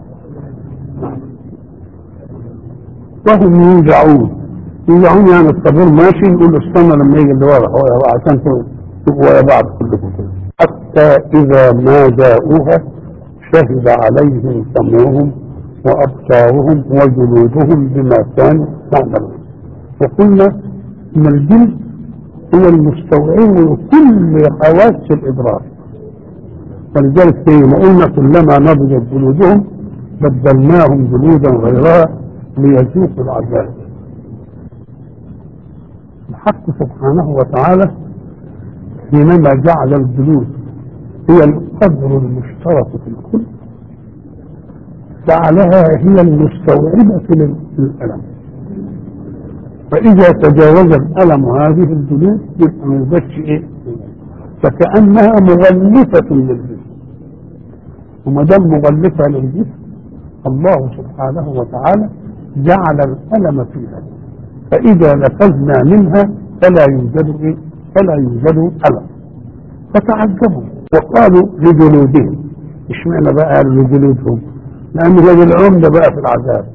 S1: وهم يوزعون. يوزعون يعني الطابور ماشي، نقول له استنى لما يجي اللي ورا عشان تبقوا ورا بعض كلكم كده. حتى اذا ما جاءوها شهد عليهم سمعهم وابصارهم وجلودهم بما كانوا يعملون. وقلنا ان الجلد هو المستوعب لكل حواس الادراك، ولذلك ما قلنا كلما نضجت جلودهم بدلناهم جلودا غيرها ليذوقوا العذاب. الحق سبحانه وتعالى حينما جعل الجلود هي القدر المشترك في الكل، جعلها هي المستوعبة للألم، فإذا تجاوز الألم هذه الجنود يبقى ما يبقاش إيه، فكأنها مغلفة للجسم، وما دام مغلفة للجسم الله سبحانه وتعالى جعل الألم فيها، فإذا نفذنا منها فلا يوجد إيه؟ فلا يوجد ألم. فتعجبوا وقالوا لجلودهم، اشمعنى بقى قالوا لجلودهم؟ لأن هذه العمدة بقى في العذاب.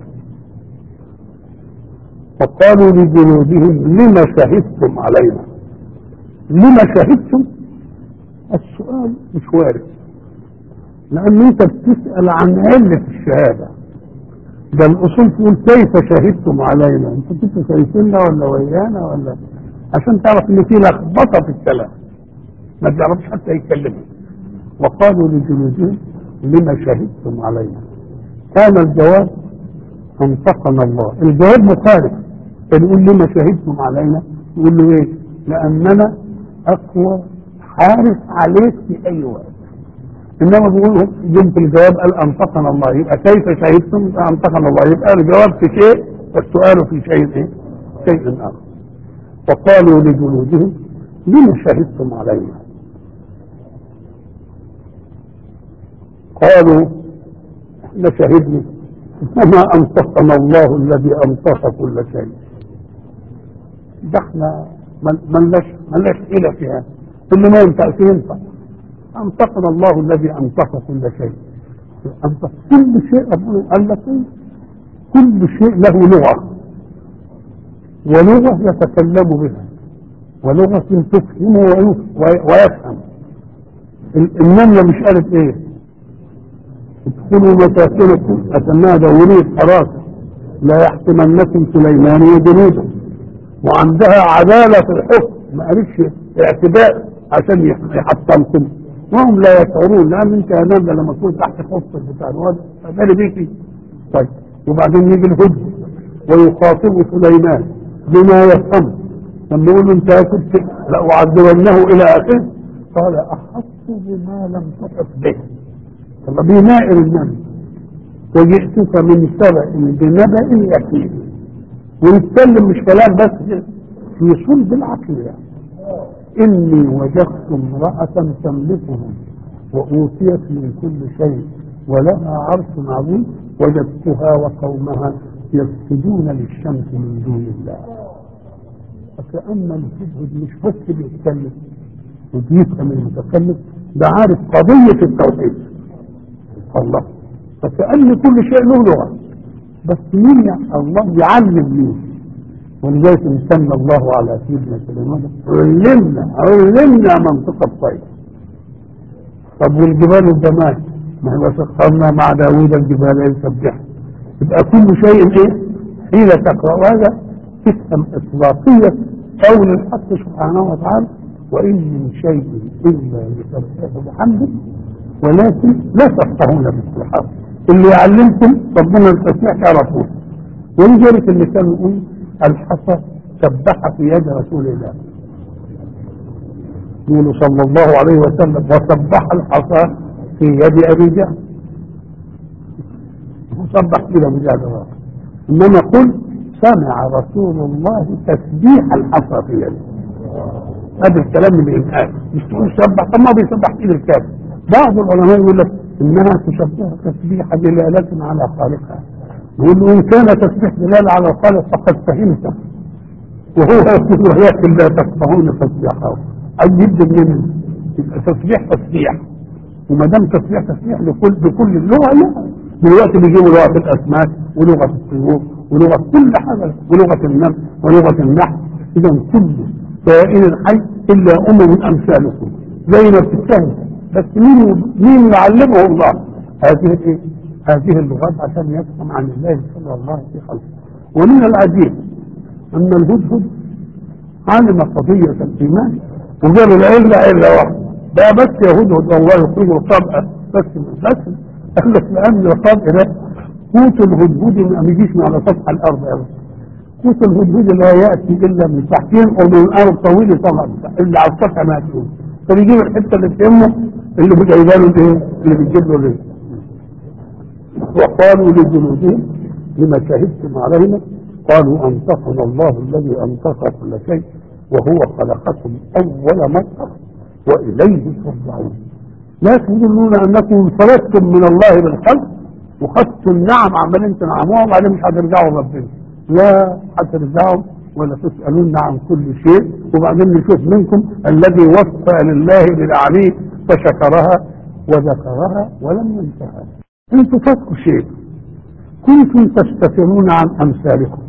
S1: وقالوا لجلودهم لما شهدتم علينا؟ لما شهدتم؟ السؤال مش وارد، لأن أنت بتسأل عن علة الشهادة. ده الأصول تقول كيف شهدتم علينا؟ أنتوا كنتوا شايفيننا ولا ويانا ولا؟ عشان تعرف إن في لخبطة في الكلام، ما بيعرفش حتى يتكلموا. وقالوا لجلودهم لما شهدتم علينا؟ كان الجواب انطقنا الله. الجواب مخالف، فنقول لما شهدتم علينا؟ يقول له ايه؟ لأننا أقوى حارس عليك في أي وقت. إنما بيقولوا جنب الجواب قال أنطقنا الله، يبقى كيف شهدتم؟ أنطقنا الله، يبقى الجواب في شيء والسؤال في شيء ايه؟ شيء آخر. وقالوا لجلودهم لما شهدتم علينا؟ قالوا احنا شهدنا وما أنطقنا الله الذي أنطق كل شيء. ده احنا ملناش إله فيها، كل ما ينطق أنطقنا الله الذي أنطق كل شيء. أنطق كل شيء. أقول قال لك كل شيء له لغة، ولغة يتكلم بها، ولغة تفهمه ويفهم. النملة مش قالت ايه؟ ادخلوا مساكنكم أتناها دورية حراسة لا يحكمنكم سليمان وجنوده، وعندها عدالة في الحكم، ما قالتش اعتداء عشان يحطمكم، وهم لا يشعرون. لأن انت يا نملة لما تكون تحت خط بتاع الواد فبالي بيكي. طيب وبعدين يجي الهدى ويخاطب سليمان بما يفهم، لما يقول له انت كنت لأعذبنه إلى آخره، قال أحط بما لم تحط به. طب بناء النبي وجئتك من سبأ بنبأ يقين، ويتكلم مش كلام بس في صلب العقيدة. إني وجدت امرأة تملكهم وأوتيت من كل شيء ولها عرش عظيم وجدتها وقومها يسجدون للشمس من دون الله. فكأن الهدهد مش بس بيتكلم وبيفهم المتكلم، ده عارف قضية التوحيد الله. فكأن كل شيء له لغة، بس مين الله يعلم مين؟ ولذلك امتن الله على سيدنا سليمان علمنا منطق الطير. طب والجبال الدمات ما هو سخرنا مع داوود الجبال يسبحن. يبقى كل شيء ايه؟ حين تقرأ هذا تفهم اطلاقية قول الحق سبحانه وتعالى وإن من شيء إلا يسبح بحمده ولكن لا تفقهون بالسبحان. اللي يعلمكم ربنا التسبيح تعرفوه. ولذلك اللي كان يقول الحصى سبح في يد رسول الله، يقول صلى الله عليه وسلم وسبح الحصى في يد أبي جهل، وسبح كده بجهل الراس. إنما قل سمع رسول الله تسبيح الحصى في يده. هذا الكلام اللي ينقال مش تقول سبح، طب ما بيسبح في الكافر. بعض العلماء يقول لك انها تشبه تسبيح دلالة على خالقها، يقول له ان كان تسبيح دلالة على الخالق فقد فهمته، وهو يقول ولكن لا تفقهون تسبيحه. عجب منه يبقى تسبيح، وما دام تسبيح بكل اللغة. لا دلوقتي بيجيبوا لغة الاسماك ولغة الطيور ولغة كل حاجة ولغة النمل ولغة النحل. اذا كل كائن حي الا من امثالكم زي ما بتتهم. بس مين يعلمه الله هذه اللغات عشان يفهم عن الله صلى الله عليه وسلم. ومن العجيب ان الهدهد علم قضية الايمان وقالوا العلة إلا واحدة، ده بس يا هدهد والله يخرج الطبقة بس قال لك لأن الطبق ده قوت الهدهد ما بيجيش من على سطح الأرض أبدا. قوت الهدهد لا يأتي إلا من تحتين أو من الأرض طويلة طبعا اللي على السطح ما يأتيه، فبيجيب الحتة اللي تهمه اللي بيجيبها له الايه؟ اللي بتجيب له ليه؟ وقالوا لجنودهم لما شهدتم علينا قالوا أنطقنا الله الذي أنطق كل شيء وهو خلقكم أول مرة وإليه ترجعون. لا تظنون أنكم انفردتم من الله بالخلق وخدتم النعم عمالين تنعموها وبعدين مش هترجعوا ربنا. لا هترجعوا ولا تسألون عن كل شيء وبعدين نشوف منكم الذي وفى لله بالأعلي فشكرها وذكرها ولم ينتهى. انتم فاتكم شيء، كنتم تستترون عن أمثالكم،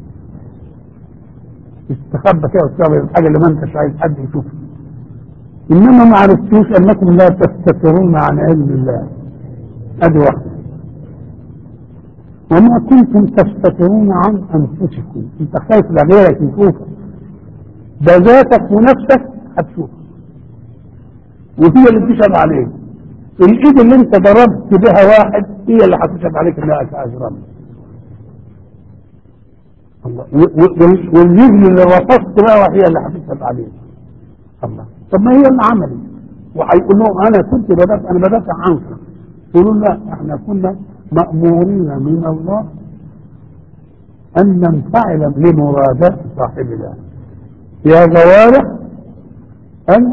S1: استخبى كده وتستخبى الحاجة اللي ما انتش عايز حد يشوفها، إنما ما عرفتوش أنكم لا تستترون عن علم الله. أدي واحدة. وما كنتم تستترون عن أنفسكم، انت خايف لغيرك يشوفك، ده ذاتك ونفسك هتشوفك وهي اللي تشهد عليك. الإيد اللي انت ضربت بها واحد هي اللي هتشهد عليك انها أجرم. الله. والرجل اللي رفضت بقى هي اللي هتشهد عليك. الله. طب ما هي اللي عملت وهيقول لهم انا كنت بدافع، انا بدافع عنكم. يقولوا لا احنا كنا مأمورين من الله ان ننفعل لمرادات صاحبنا. يا جوارح انا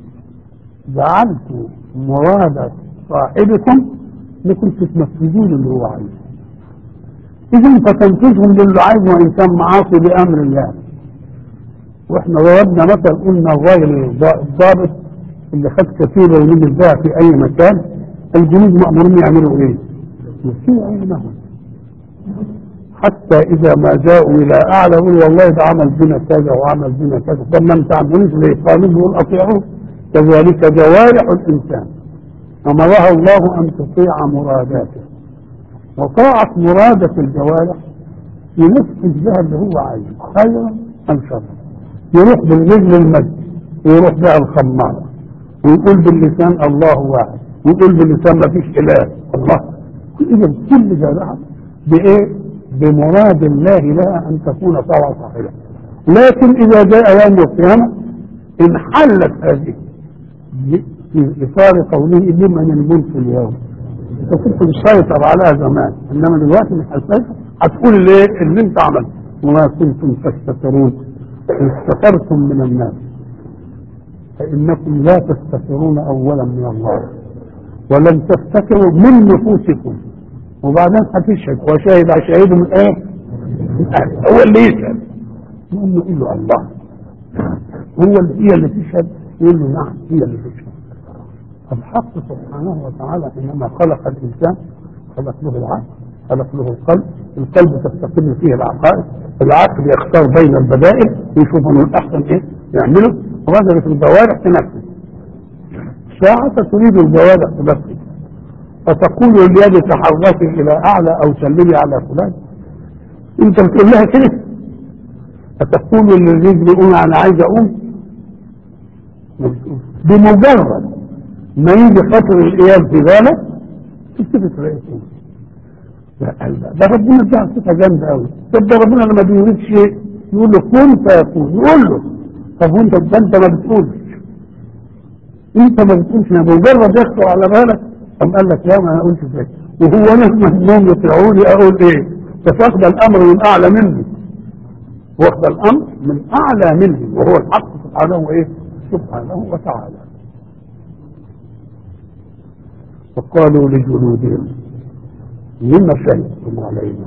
S1: جعلت مراد صاحبكم انكم تتنفذون اللي هو عايزه. اذا فتنفذهم للي عايزه وان كان معاصي بامر الله. واحنا ضربنا مثل قلنا الراجل الضابط اللي خد كثيرا ونزل بها في اي مكان، الجنود مأمورين يعملوا ايه؟ يسيء عينهم حتى اذا ما جاءوا الى اعلى يقولوا والله ده عمل بنا كذا وعمل بنا كذا. طب ما انت عملوش ليه؟ قالوا يقول اطيعوه. كذلك جوارح الانسان امرها الله ان تطيع مراداته، وطاعة مرادة الجوارح ينفذ بها اللي هو عايزه خيرا ام شرا. يروح بالرجل المجد ويروح بها الخمارة ويقول باللسان الله واحد ويقول باللسان ما فيش اله الله. اذا كل جارحة بايه؟ بمراد الله لها ان تكون طاعة صاحبها. لكن اذا جاء يوم القيامة انحلت هذه في اطار قوله لمن الملك اليوم. انت كنت مسيطر عليها زمان انما دلوقتي مش هتسيطر، هتقول اللي انت عملته. وما كنتم تستترون إن استترتم من الناس فإنكم لا تستترون أولا من الله ولن تستتروا من نفوسكم. وبعدين هتشهد وشاهد شاهد من ايه؟ هو اللي يشهد يقول له الله، هو اللي هي اللي تشهد يقول له نعم هي اللي تشهد. الحق سبحانه وتعالى حينما خلق الإنسان خلق له العقل، خلق له القلب. القلب تستقر فيه العقائد، العقل يختار بين البدائل ويشوف انه الاحسن ايه يعمله، وهذا في الجوارح تنفذ. ساعة تريد الجوارح تنفذ فتقول اليد تحركي الى اعلى او سلمي على فلان، انت بتقول لها كده. فتقول للرجل قوم انا عايز اقوم، بمجرد ما يجي خطر القيام في بالك تكتب تلاقيه. ده ربنا ادعى صفه جامده قوي. طب ده ربنا لما بيريد شيء يقول له كن فيكون، يقول له طب وانت ده انت ما بتقولش، انت ما بتقولش، مجرد يخطر على بالك. قام قال لك لا ما انا قلت زي وهو نسمه انهم يطيعوني اقول ايه؟ فاخذ الامر من اعلى مني، واخذ الامر من اعلى مني وهو الحق سبحانه ايه؟ سبحانه وتعالى. وقالوا لجلودهم لما شهدتم علينا؟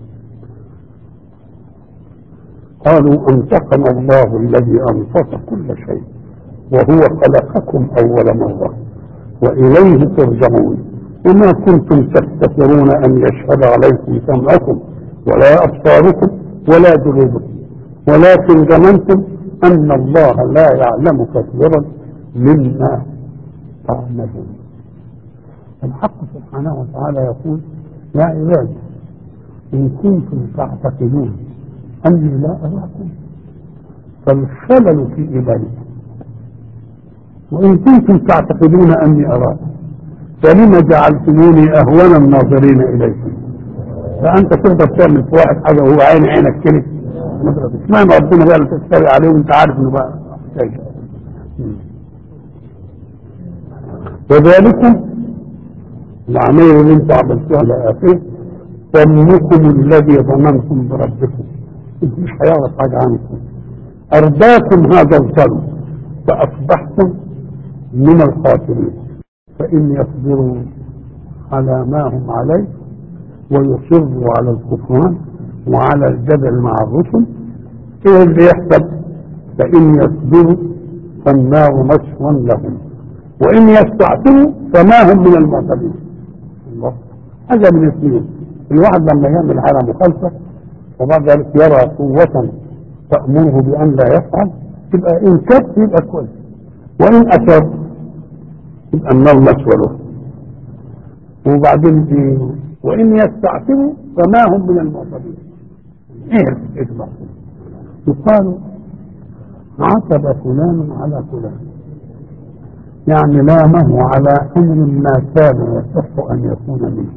S1: قالوا انطقنا الله الذي انطق كل شيء وهو خلقكم اول مرة واليه ترجعون. وما كنتم تستترون ان يشهد عليكم سمعكم ولا ابصاركم ولا جلودكم ولكن ظننتم ان الله لا يعلم كثيرا مما تعملون. الحق سبحانه وتعالى يقول يا عبادي إن كنتم تعتقدون أني لا أراكم فالخلل في إيمانكم، وإن كنتم تعتقدون أني أراكم فلما جعلتموني أهون الناظرين إليكم. فأنت تقدر تعمل في واحد حاجة وهو عينك كده اسمعنا ربنا بقى اللي تستري عليه وانت عارف انه بقى وذلكم العمايل اللي انتوا عملتوها الى اخره، ظنكم الذي ظننتم بربكم، انتوا مش هيعرف حاجه عنكم، ارداكم هذا الظن فاصبحتم من الخاسرين. فان يصبروا على ما هم عليه ويصروا على الكفران وعلى الجدل مع الرسل، ايه اللي يحصل؟ فان يصبروا فالنار مسوى لهم، وان يستعتبوا فما هم من المعتدين. الله، هذا من اثنين، الواحد لما يعمل على مخالفه وبعد ذلك يرى قوه تأمره بأن لا يفعل، يبقى إن كف يبقى كويس، وإن أسر يبقى النار مسوى له. وبعدين إيه؟ وإن يستعتبوا فما هم من المعتدين. إيه الإجماع؟ يقال عتب فلان على فلان، يعني لامه على أمر ما كان يصح أن يكون منه.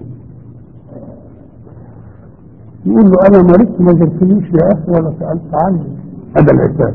S1: يقول له أنا مرضت ما جبتنيش يا أخي ولا سألت عني، هذا العتاب.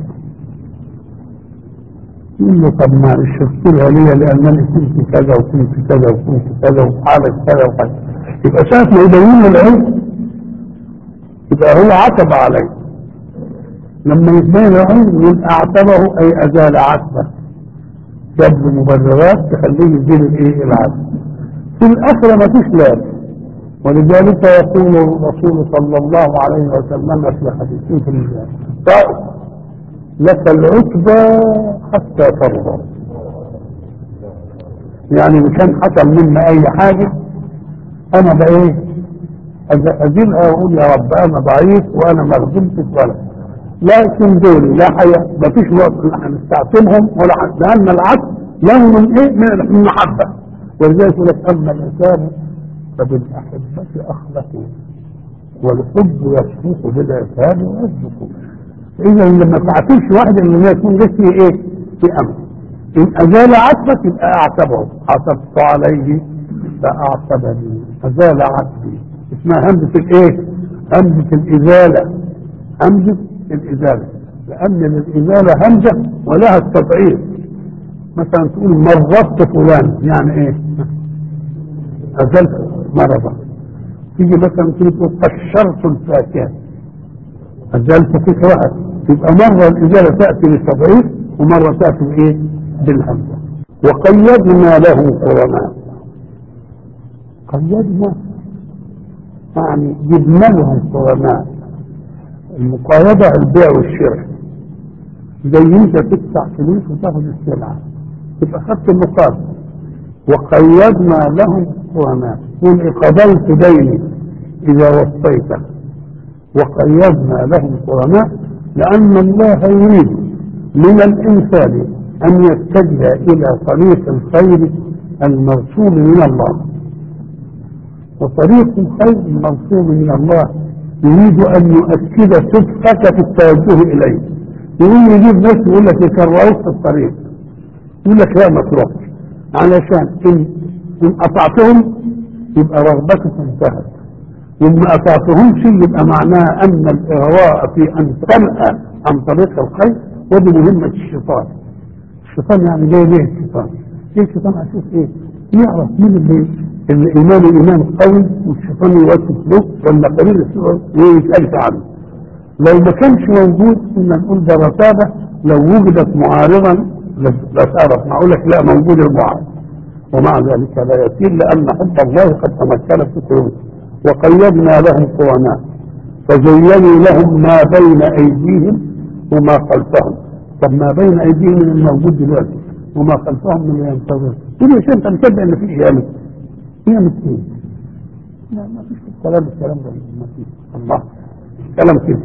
S1: يقول له طب ما شفتها لي لأنني كنت كذا وكنت كذا وكنت كذا وحالك كذا وكذا، يبقى ساعة ما يبين له العلم يبقى هو عتب عليه. لما يبين له العلم يقول أعتبه أي أزال عتبه، جاب له مبررات تخليه يزيل الايه العتب. في الآخرة ما فيش لاب، ولذلك يقول الرسول صلى الله عليه وسلم في حديثه في الطائف لك العتبى حتى ترضى. يعني إن كان حصل منا أي حاجة أنا بإيه أزيلها وأقول يا رب أنا ضعيف وأنا ما خدمتش ولا، لكن دول لا حياة ما فيش وقت هنستعصمهم ولا، لأن العتب لون من إيه من المحبة. ولذلك يقول لك أما العتاب فبالأحبة أخلقوا والحب يصفوك بالعتاب ويصدقوا. إذا لما تعتبش واحد إن ما يكون لك إيه في أمر، إن أزال عتبك يبقى أعتبه، عتبت عليه فأعتبني، أزال عتبي، اسمها همزة الإيه؟ همزة الإزالة، همزة الإزالة، لأن الإزالة همزة ولها التضعيف. مثلا تقول مرضت فلان يعني إيه؟ أزلت مرضا. تيجي مثلا تقول قشرت الفاكهة أزلت فيك واحد، يبقى مرة الإزالة تأتي بالتضعيف ومرة تأتي بإيه؟ بالهمزة. وقيدنا له قرناء، قيدنا يعني جبنا لهم قرناء. المقايضة البيع والشراء، زي انت تدفع فلوس وتاخد السلعة تبقى خدت المقابل. وقيدنا لهم قرناء، قل قبلت ديني إذا وصيته. وقيدنا لهم قرناء لأن الله يريد من الإنسان أن يتجه إلى طريق الخير المرسول من الله، وطريق الخير المرسول من الله يريد أن يؤكد صدقك في التوجه إليه. يقول يجيب ناس يقول لك يكرروك في الطريق، يقول لك لا ما تروحش، علشان إن أطعتهم يبقى رغبتك انتهت، وإن ما أطعتهمش يبقى معناها أن الإغواء في أن تنأى عن طريق الخير، ودي مهمة الشيطان. الشيطان يعني جاي ليه الشيطان؟ ليه الشيطان أشوف إيه؟ يعرف مين اللي إيمانه إيمان قوي والشيطان يوسوس له ولا قليل السوء ويسألش عنه. لو ما كانش موجود كنا نقول ده رتابة، لو وجدت معارضا لصارت معقول لك لا موجود المعارض، ومع ذلك لا يسير لأن حب الله قد تمكن في قلوبهم. وقيدنا لهم قرناء فزينوا لهم ما بين أيديهم وما خلفهم. طب ما بين أيديهم من الموجود دلوقتي وما خلفهم من اللي ينتظر، كل شيء أنت مصدق إن في قيامة. قيامة إيه؟ لا ما فيش الكلام ده ما فيش الله كلام كده.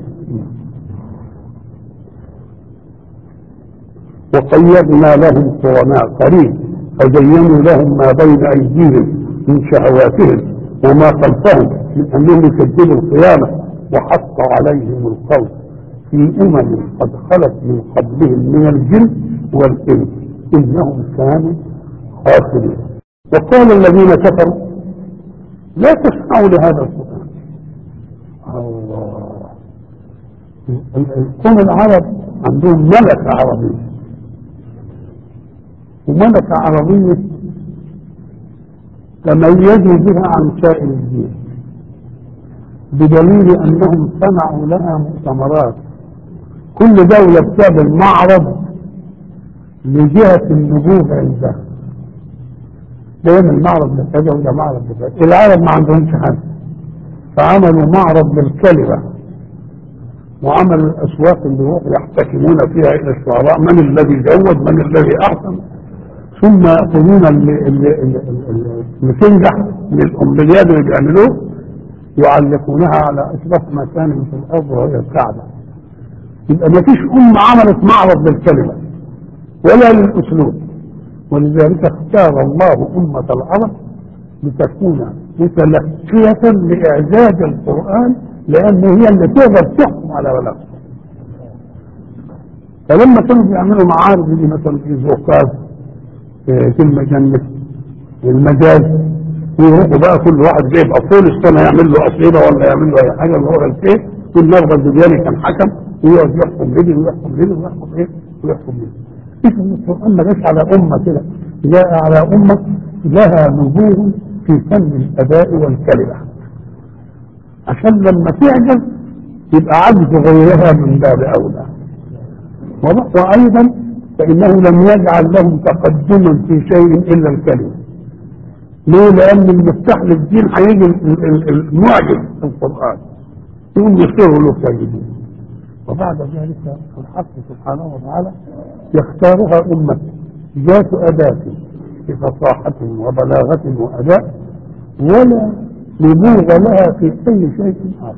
S1: وقيدنا لهم قرناء قريب فزينوا لهم ما بين أيديهم من شهواتهم وما خلفهم من أنهم يكذبوا القيامة. وحق عليهم القول في قد خلت من قبلهم من الجن والإنس إنهم كانوا خاسرين. وقال الذين كفروا لا تسمعوا لهذا القرآن. الله، القوم العرب عندهم ملكة عربية، وملكة عربية تميزوا بها عن سائر الدين، بدليل أنهم صنعوا لها مؤتمرات. كل دولة بتعمل معرض لجهة النبوغ عندها، بين معرض لكذا ولا معرض لكذا. العرب ما عندهمش حاجة، فعملوا معرض للكلمة، وعملوا الأسواق اللي يروحوا يحتكمون فيها إلى الشعراء من الذي جود من الذي أحسن، ثم يأخذون اللي تنجح من الأمنيات اللي بيعملوه يعلقونها على أشرف مكان في الأرض وهي الكعبة. يبقى ما فيش أمة عملت معرض للكلمة ولا للأسلوب، ولذلك اختار الله أمة العرب لتكون متلقية لإعجاز القرآن، لأن هي اللي تقدر تحكم على بلاغته. فلما كانوا بيعملوا معارض دي مثلا في زوقات في المجنة المجاز، ويروحوا بقى كل واحد جايب طول السنة يعمل له قصيدة ولا يعمل له أي حاجة اللي هو الكيف، كل مرة الزبياني كان حكم ويقعد يحكم ليه ويحكم ليه ويحكم ايه ويحكم ليه. إذا القرآن ما جاش على أمة كده، جاء على أمة لها نبوغ في فن الأداء والكلمة، عشان لما تعجز يبقى عجز غيرها من باب أولى. وأيضا فإنه لم يجعل لهم تقدما في شيء إلا الكلمة. ليه؟ لأن المفتاح للدين هيجي المعجز في القرآن يقوم يصيروا له ساجدين. وبعد ذلك الحق سبحانه وتعالى يختارها أمة ذات أداة في فصاحة وبلاغة وأداء، ولا نبوغ لها في أي شيء آخر.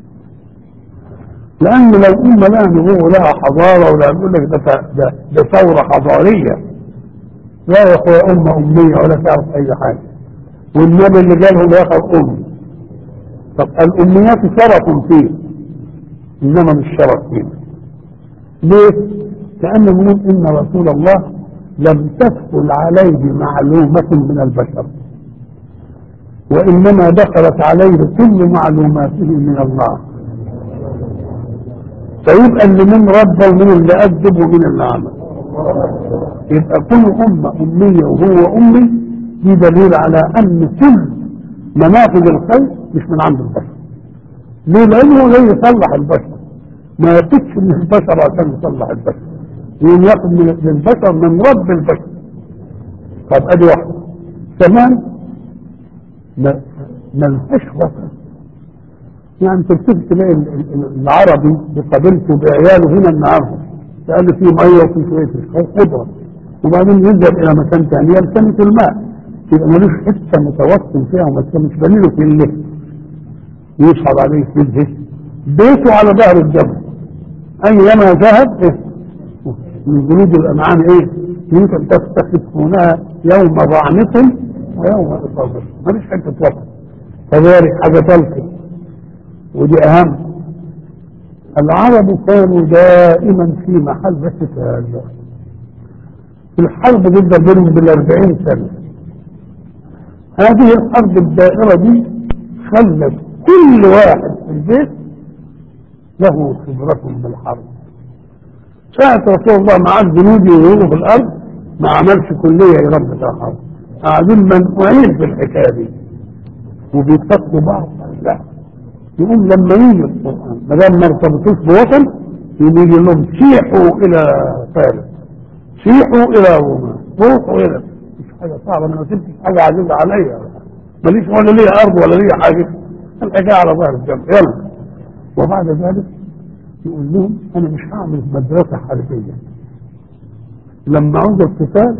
S1: لأن لو أمة لها نبوغ لها حضارة ولا نقول لك ده ثورة حضارية، لا يا أخويا أمة أمية ولا تعرف أي حاجة، والنبي اللي جالهم آخر أم. طب الأميات شرف فيه إنما مش شرف فيه. ليه؟ كأنه يقول إن رسول الله لم تدخل عليه معلومة من البشر، وإنما دخلت عليه كل معلوماته من الله. فيبقى اللي من ربه ومن اللي أدب ومن اللي عمل. يبقى كل أمة أمية وهو أمي، دي دليل على أن كل منافذ الخير مش من عند البشر. ليه؟ لأنه لا يصلح البشر، ما يقصش من البشر عشان يصلح البشر، ياخذ من البشر من رب البشر. طب ادي واحده كمان ملهاش وطن. يعني تلتفت تلاقي العربي بقبيلته بعياله هنا النهارده لان فيه ميه وفي شويه خضره، وبعدين يذهب الى مكان ثاني يلتمس الماء، يبقى ملوش حته متوطن فيها ومش بنيله في الليل يصعد عليه في بيته على ظهر الجبل، ايما ذهب من جنود الانعام يمكن تستخدمونها يوم ضعنكم ويوم اصابتكم، ماليش حته وطن. كذلك حاجه ثالثه ودي اهم، العرب كانوا دائما في محل قتال. الحرب ضد بينهم بال40 سنه، هذه الحرب الدائره دي خلت كل واحد في البيت له خبره بالحرب. ساعة رسول الله مع الجنود يغيروا في الأرض ما عملش كلية يربط الحرب، قاعدين منقوعين في الحكاية دي وبيتقوا بعض. لا، يقوم لما يجي القرآن ما دام ما ارتبطوش بوطن يجي لهم سيحوا إلى فارس، سيحوا إلى روما، روحوا إلى مش حاجة صعبة. أنا ما سبتش حاجة عزيزة عليا، ماليش ولا ليا أرض ولا ليا حاجة، الحكاية على ظهر الجنب يلا. وبعد ذلك يقول لهم انا مش هعمل مدرسة حربية، لما عاوز القتال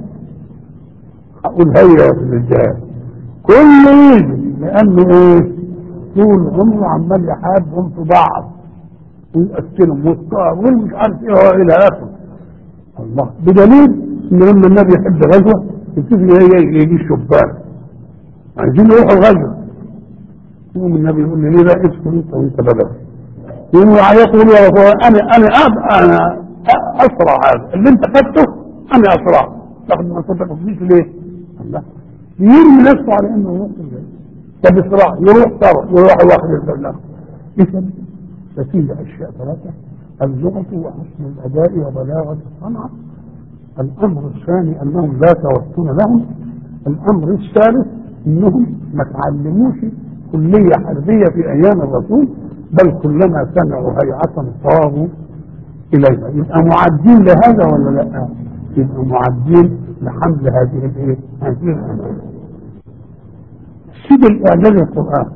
S1: هقول هيا في الجهاد كله يجي، لانه طول عمره عمال يحاربهم في بعض ويقتلهم والطار والمش عارف ايه الى اخره. الله، بدليل ان لما النبي يحب غزوة يجي الشبان عايزين يروحوا الغزوة، يقوم النبي يقول لي ليه لا اسكت انت وانت بدل، يقول يقول يا رسول انا اسرع، هذا اللي انت خدته انا اسرع، تاخد من صوتك وفيش ليه؟ الله، يرمي نفسه على انه يوصل. طب اسرع يروح طرق يروح واخد البلاغ. اذا ففيه اشياء ثلاثه: اللغه وحسن الاداء وبلاغه الصنعه. الامر الثاني انهم لا توطن لهم. الامر الثالث انهم ما تعلموش كلية حربية في ايام الرسول، بل كلما سمعوا هيعة صاروا اليها. يبقى معدين لهذا ولا لا؟ يبقى معدين لحمل هذه الايه؟ هذه الامانة. سيد الاعداد القرآن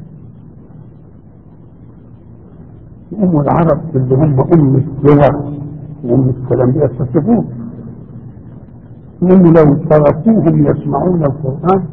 S1: ام العرب اللي هم ام اللغة وام الكلام يستفيدون، هم لو تركوهم يسمعون القرآن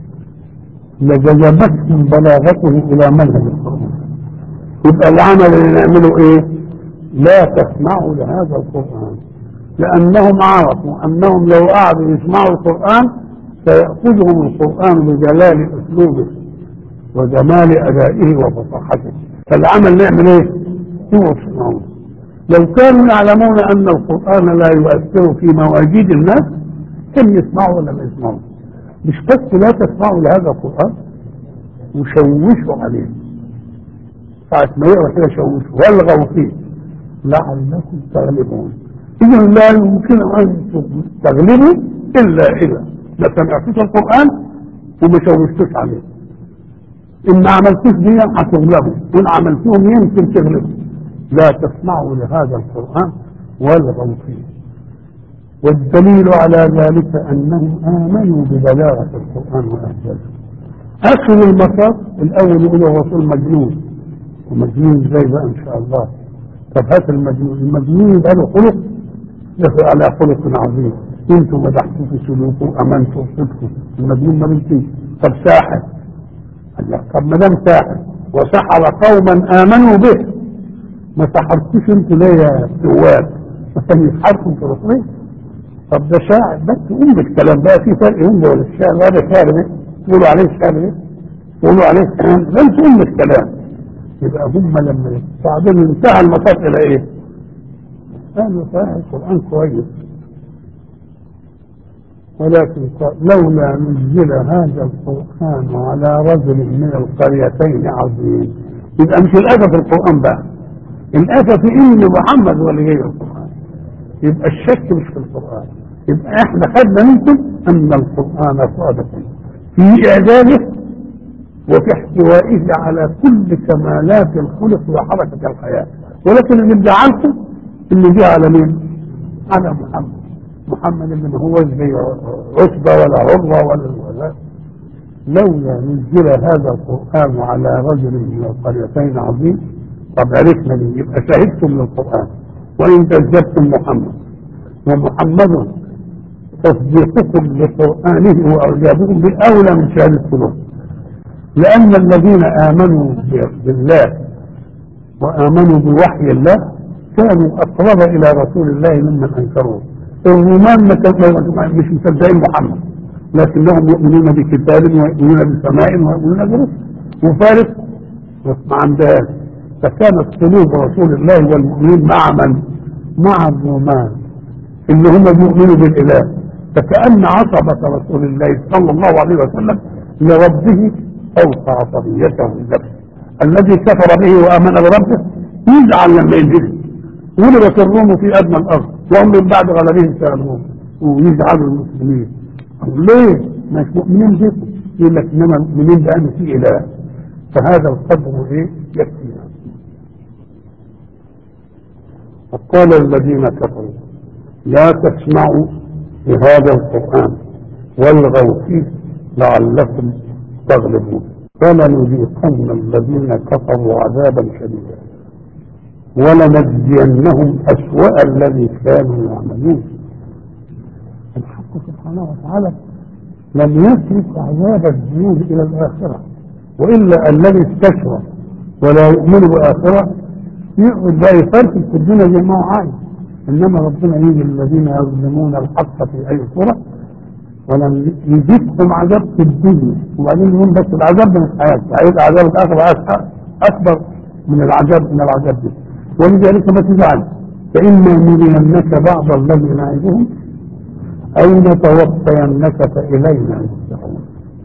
S1: لجذبتهم بلاغته الى منهج القرآن. يبقى العمل اللي نعمله ايه؟ لا تسمعوا لهذا القرآن، لانهم عرفوا انهم لو قعدوا يسمعوا القرآن سيأخذهم القرآن بجلال اسلوبه وجمال ادائه وفصاحته. فالعمل نعمل ايه؟ هو يسمعون. لو كانوا يعلمون ان القرآن لا يؤثر في مواجيد الناس كم يسمعوا ولا ما يسمعوا. مش بس لا تسمعوا لهذا القرآن وشوشوا عليه، ساعة ما يقرأ كده شوشوا والغوا فيه لعلكم تغلبون. إذا لا يمكن أن تغلبوا إلا إذا ما سمعتوش القرآن وما شوشتوش عليه. إن ما عملتوش دي هتغلبوا، وإن عملتوهم يمكن تغلبوا. لا تسمعوا لهذا القرآن والغوا فيه. والدليل على ذلك أنهم آمنوا ببلاغة القرآن وإعجازه. آخر المطاف الأول يقول الرسول مجنون، ومجنون ازاي بقى إن شاء الله؟ طب هات المجنون، المجنون يبقى له خلق، له على خلق عظيم. انتم مدحتوا في سلوكه امنتوا بصدقه، المجنون ما بنتيش. طب ساحر، الله، طب ما دام ساحر وسحر قوما امنوا به، ما سحرتوش انتوا ليه يا سواد؟ عشان يسحركم في رسوله؟ طب ده شاعر بس ام الكلام بقى، في فرق ام ولا الشاعر؟ هذا شاعر ايه؟ تقولوا عليه شاعر ايه؟ تقولوا عليه كلام، ليس ام الكلام. يبقى هم لما بعدين انتهى المطاف الى ايه؟ قالوا صحيح القرآن كويس، ولكن لولا نزل هذا القرآن على رجل من القريتين عظيم. يبقى مش الأذى في القرآن بقى، الأذى في إن محمد هو اللي جاي القرآن. يبقى الشك مش في القرآن. يبقى احنا خدنا منكم أن القرآن صادق في إعداده وفي احتوائه على كل كمالات الخلق وحركة الحياة، ولكن اللي بجعلكم اللي جه على مين؟ على محمد اللي ما هو زي عتبة ولا عروة ولا لولا نزل هذا القرآن على رجل من القريتين عظيم. طب عرفنا ليه؟ يبقى شهدتم للقرآن وإن كذبتم محمد، ومحمد تصديقكم لقرآنه وإعجابكم بأولى من شهادتكم له، لأن الذين آمنوا بالله وآمنوا بوحي الله كانوا أقرب إلى رسول الله ممن أنكروه. الرومان مش مصدقين محمد، لكنهم يؤمنون بكتاب ويؤمنون بسماء ويؤمنون برسل. وفارس ما عندهاش، فكانت قلوب رسول الله والمؤمنين مع من؟ مع الرومان اللي هم بيؤمنوا بالإله. فكأن عصبة رسول الله صلى الله عليه وسلم لربه فوق عصبيته النفس. الذي كفر به وآمن بربه يزعل لما ينزل. ولبت الروم في أدنى الأرض وهم من بعد غلبهم سألهم ويزعلوا المسلمين. ليه؟ مش مؤمنين بكم؟ يقول لك إنما المؤمنين بأن في إله. فهذا القدر إيه؟ يكفينا. وقال الذين كفروا لا تسمعوا لهذا القرآن والغوا فيه لعلكم تغلبون. فلنذيقن الذين كفروا عذابا شديدا ولنجزينهم أسوأ الذي كانوا يعملون. الحق سبحانه وتعالى لم يترك عذاب الجنود إلى الآخرة، وإلا الذي استشرى ولا يؤمن بالآخرة يقعد بقى يفرق في الدنيا زي ما هو عايز. إنما ربنا يجي الذين يظلمون الحق في أي صورة ولم يجيبهم عذاب في الدنيا، وبعدين يقول بس العذاب من الحياة، هيبقى عذاب الآخرة أكبر من العذاب ده. ولذلك ما تزعل، فإما نرينك بعض الذي نعدهم أو نتوفينك فإلينا يرجعون.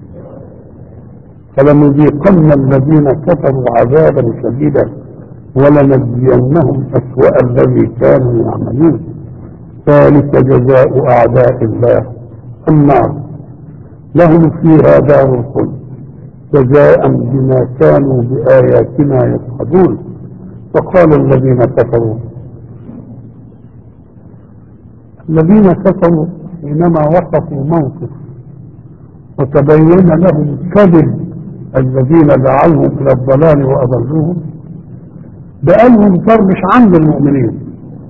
S1: فلنذيقن الذين كفروا عذابا شديدا ولنجزينهم أسوأ الذي كانوا يعملون. ذلك جزاء أعداء الله النار لهم فيها دار الخلد جزاء بما كانوا بآياتنا يجحدون. وقال الذين كفروا حينما وقفوا موقف وتبين لهم كذب الذين دعوهم إلى الضلال وأضلوهم، بقالهم الطر مش عند المؤمنين،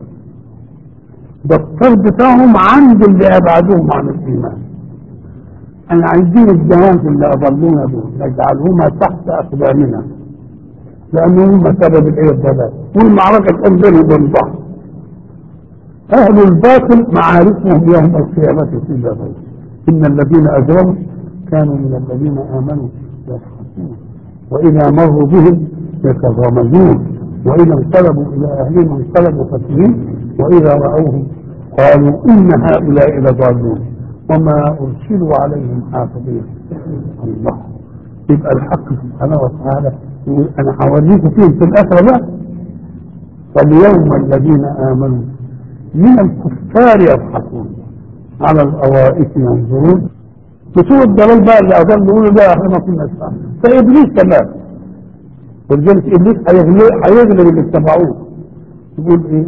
S1: ده الطر بتاعهم عند اللي أبعدوهم عن الإيمان. أنا عايزين الجهاز اللي أضلونا دول نجعلهما تحت أقدامنا، لأنهم سبب الضلال، والمعركة تقوم بينهم وبين بعض. أهل الباطل معارفهم يوم القيامة في الباطل. إن الذين أجرموا كانوا من الذين آمنوا يضحكون وإذا مروا بهم يتغامزون وإذا انقلبوا إلى أهلهم انقلبوا فكهين وإذا رأوهم قالوا إن هؤلاء لضالون وما أرسلوا عليهم حافظين. الله. يبقى الحق سبحانه وتعالى يقول أنا هوريكم فيهم في الآخرة بقى. فاليوم الذين آمنوا من الكفار يضحكون على الأرائك ينظرون. بسوء الضلال بقى اللي أظل يقولوا ده احنا ما كنا نسمع. فإبليس كمان، ولذلك إبليس هيغلب اللي اتبعوه. يقول إيه؟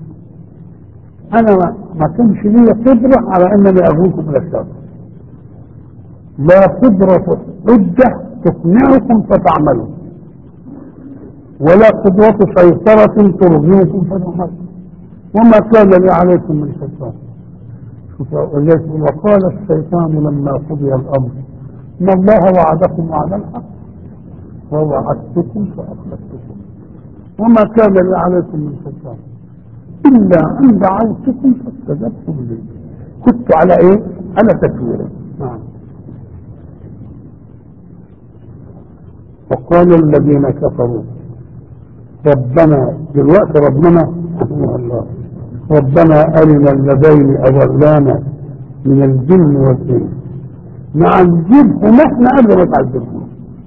S1: أنا ما كانش لي قدرة على أنني أغويكم إلى الشر، لا قدرة حجة تقنعكم فتعملوا، ولا قدرة سيطرة ترغمكم فتعملوا، وما كان لي عليكم من سلطان. وقال الشيطان لما قضي الأمر إن الله وعدكم وعد الحق ووعدتكم فأخلفتكم وما كان لي عليكم من سلطان إلا أن دعوتكم فاستجبتم لي. كنت على إيه؟ على تكويره. وقال الذين كفروا ربنا، دلوقتي ربنا الله، ربنا أرنا اللذين أضلانا من الجن والإنس نعذبهم احنا قبل ما تعذبهم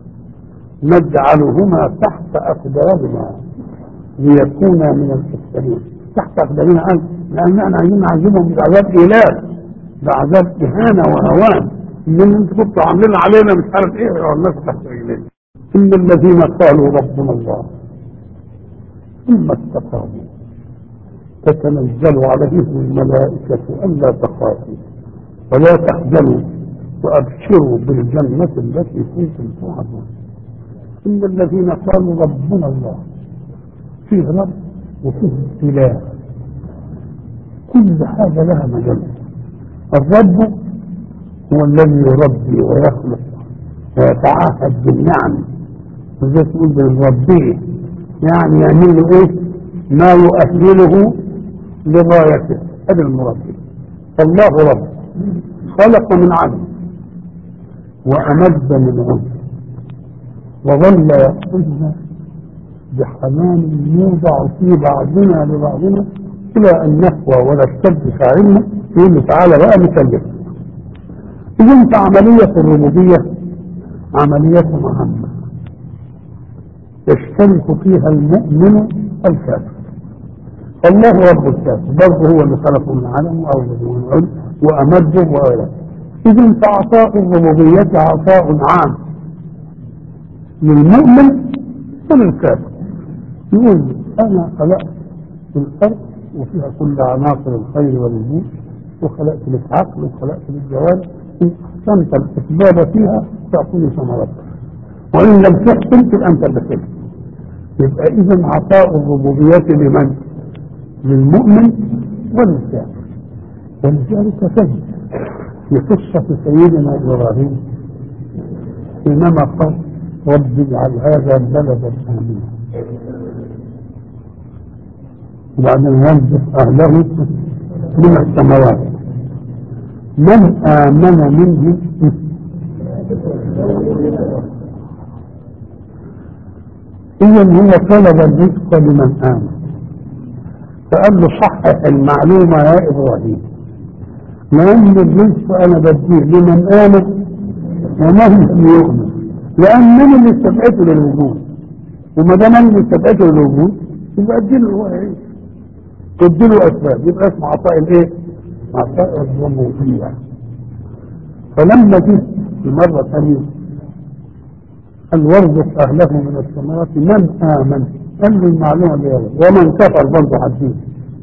S1: نجعلهما تحت أقدامنا ليكونا من الكفارين. تحت أقدامنا لأن احنا عايزين نعذبهم بعذاب إيلاف، بعذاب إهانة وهوان، إن انتوا كنتوا عاملين علينا مش عارف إيه والناس تحت رجلين. إن الذين قالوا ربنا الله ثم استقاموا تتنزل عليهم الملائكة ألا تخافوا ولا تحزنوا وأبشروا بالجنة التي كنتم توعدون. إن الذين قالوا ربنا الله، فيه رب وفيه إله، كل حاجة لها مجال. الرب هو الذي يربي ويخلق ويتعاهد بالنعم، وزي تقول بالربيه يعني يعمل له ايه؟ ما يؤهله لغايته. هذا المربي. فالله رب خلق من عدم وأمد من عدم وظل يأخذنا بحنان يوضع في بعضنا لبعضنا إلى أن نقوى ونشتد فاعلنا يقول تعالى بقى نكلف. إذا أنت عملية الربوبية عملية مهمة يشترك فيها المؤمن الكافر. الله رب الكافر برضه هو اللي خلقه من عدم وأوجده من عدم وأمده وأوله. إذا فعطاء الربوبية عطاء عام للمؤمن وللكافر. يقول أنا خلقت الأرض وفيها كل عناصر الخير والجود، وخلقت لك عقل وخلقت لك جوارح، إن أحسنت الإسباب فيها تعطيني ثمرتها، وإن لم تحسن تبقى أنت اللي. يبقى إذا عطاء الربوبية لمن؟ للمؤمن وللكافر. ولذلك تجد في قصة سيدنا إبراهيم حينما قال رب اجعل هذا بلدا آمنا، وبعدين ينزل أهله من السماوات من آمن منه إذن هو طلب الرزق لمن آمن. فقال له صحح المعلومة يا إبراهيم، لأن الرزق أنا بديه لمن آمن وما هم يؤمن، لأن من اللي استبعته للوجود، وما دام من اللي استبعته للوجود يبقى اديله هو يعيش، تديله أسباب، يبقى اسمه عطاء الإيه؟ عطاء الربوبية. فلما جه مرة ثانية قال وارزق أهله من الثمرات من آمن، قال له المعلومة دي ومن كفر برضه عدين،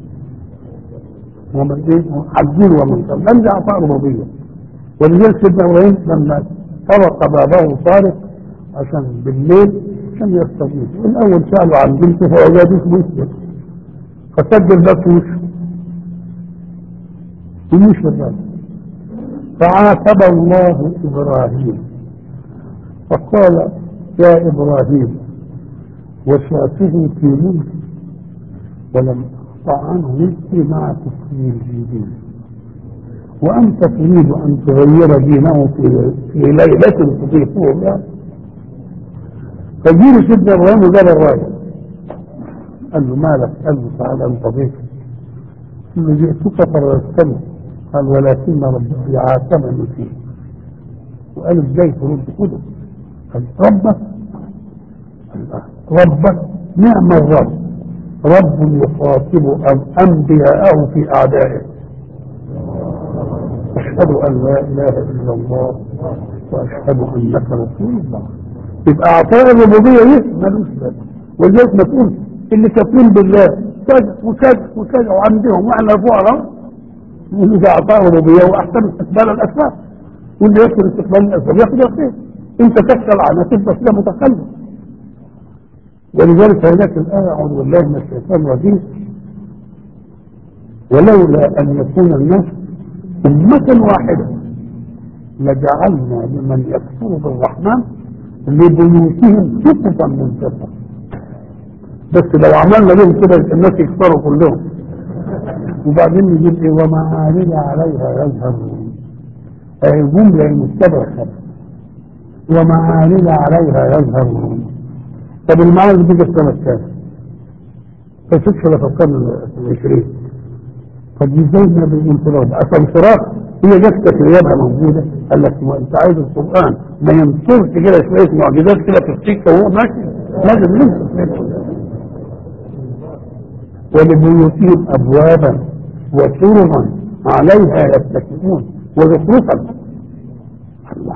S1: ومن ايه عدين ومن كفر، لم يعطى ربوبية. ولذلك سيدنا إبراهيم لما طرق بابه طارق عشان بالليل عشان يستغيث، الأول سألوا عن بنته فوجدوه مسلم فسجل باب وشه ومش الراجل، فعاتب الله إبراهيم فقال يا إبراهيم وسعته في ملك ولم أقطع عنه ملكي مع تكوين دينه، وأنت تريد أن تغير دينه في ليلة تضيفه بها. فجيل سيدنا إبراهيم وجاب الراجل قال له مالك؟ قال له تعالى أنت ضيف. قال له جئتك فرستني، قال ولكن ربي عاتبني فيه. وقال ازاي ترد كده؟ قال ربك نعم الرب، رب يخاطب أنبياءه في أعدائه. أشهد أن لا إله إلا الله وأشهد أنك رسول الله. يبقى أعطاء الربوبية دي مالوش بال، ولذلك ما تقول اللي كافرين بالله كذا وكذا وكذا وعندهم واحنا فقراء، واللي أعطاء الربوبية وأحسن استقبال الأسباب، واللي يكفر استقبال الأسباب ياخد الخير. أنت تكسل عنها تبقى كده متخلف. ولذلك هناك الآية أعوذ بالله من الشيطان الرجيم ولولا أن يكون الناس أمة واحدة لجعلنا لمن يكفر بالرحمن لبيوتهم سقفا من فضة. بس لو عملنا لهم كده الناس يكفروا كلهم، وبعدين نجيب ايه ومعارج عليها يظهرون، اهي جملة مستبركة ومعارج عليها يظهرون. طب المعارج دي جت سنة كام؟ فشوفش ولا في القرن العشرين. طب ازاي ما بالانفراد؟ الانفراد هي جت تكريمها موجودة. قال لك انت عايز القرآن ما ينصرش كده شوية معجزات كده في السكة وهو ماشي، لازم ينصر. ولبيوتهم أبوابا وسررا عليها يتكئون وزخرفا. الله،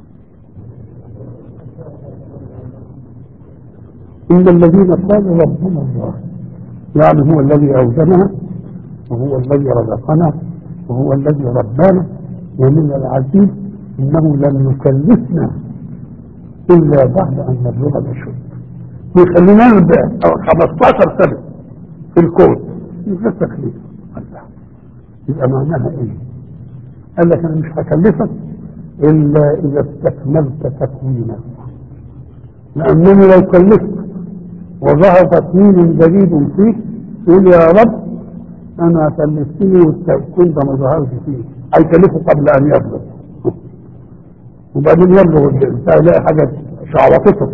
S1: إن الذين قالوا ربنا الله، يعني هو الذي أوزنها وهو الذي رزقنا وهو الذي ربانا، ومن العجيب إنه لم يكلفنا إلا بعد أن نبلغ الأشد، ويخلينا نبقى 15 سنة في الكون يبقى تكليف. الله، يبقى معناها إيه؟ قال لك أنا مش هكلفك إلا إذا استكملت تكوينك، لأنني لو كلفت وظهر تكوين جديد فيك تقول يا رب أنا كلفتني والتكوين ده ما ظهرش فيه، هيكلفه قبل أن يبلغ، وبعدين يبلغ تلاقي حاجة شعوطته.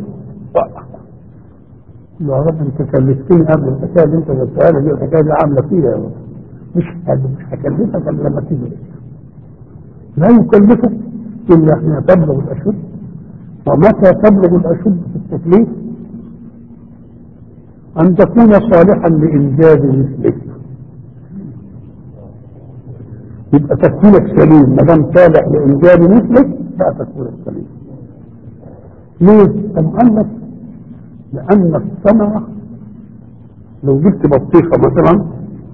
S1: يا رب انت كلفتني قبل الحكايه اللي انت جبتها لي، الحكايه دي عامله فيها يا رب. مش هكلفك الا لما تيجي. لا يكلفك الا حين تبلغ الاشد. ومتى تبلغ الاشد في التكليف؟ ان تكون صالحا لانجاز مثلك، يبقى تكوينك سليم. ما دام صالح لانجاز مثلك لا تكوينك سليم. ليه؟ قال لك لأن الثمرة لو جبت بطيخة مثلا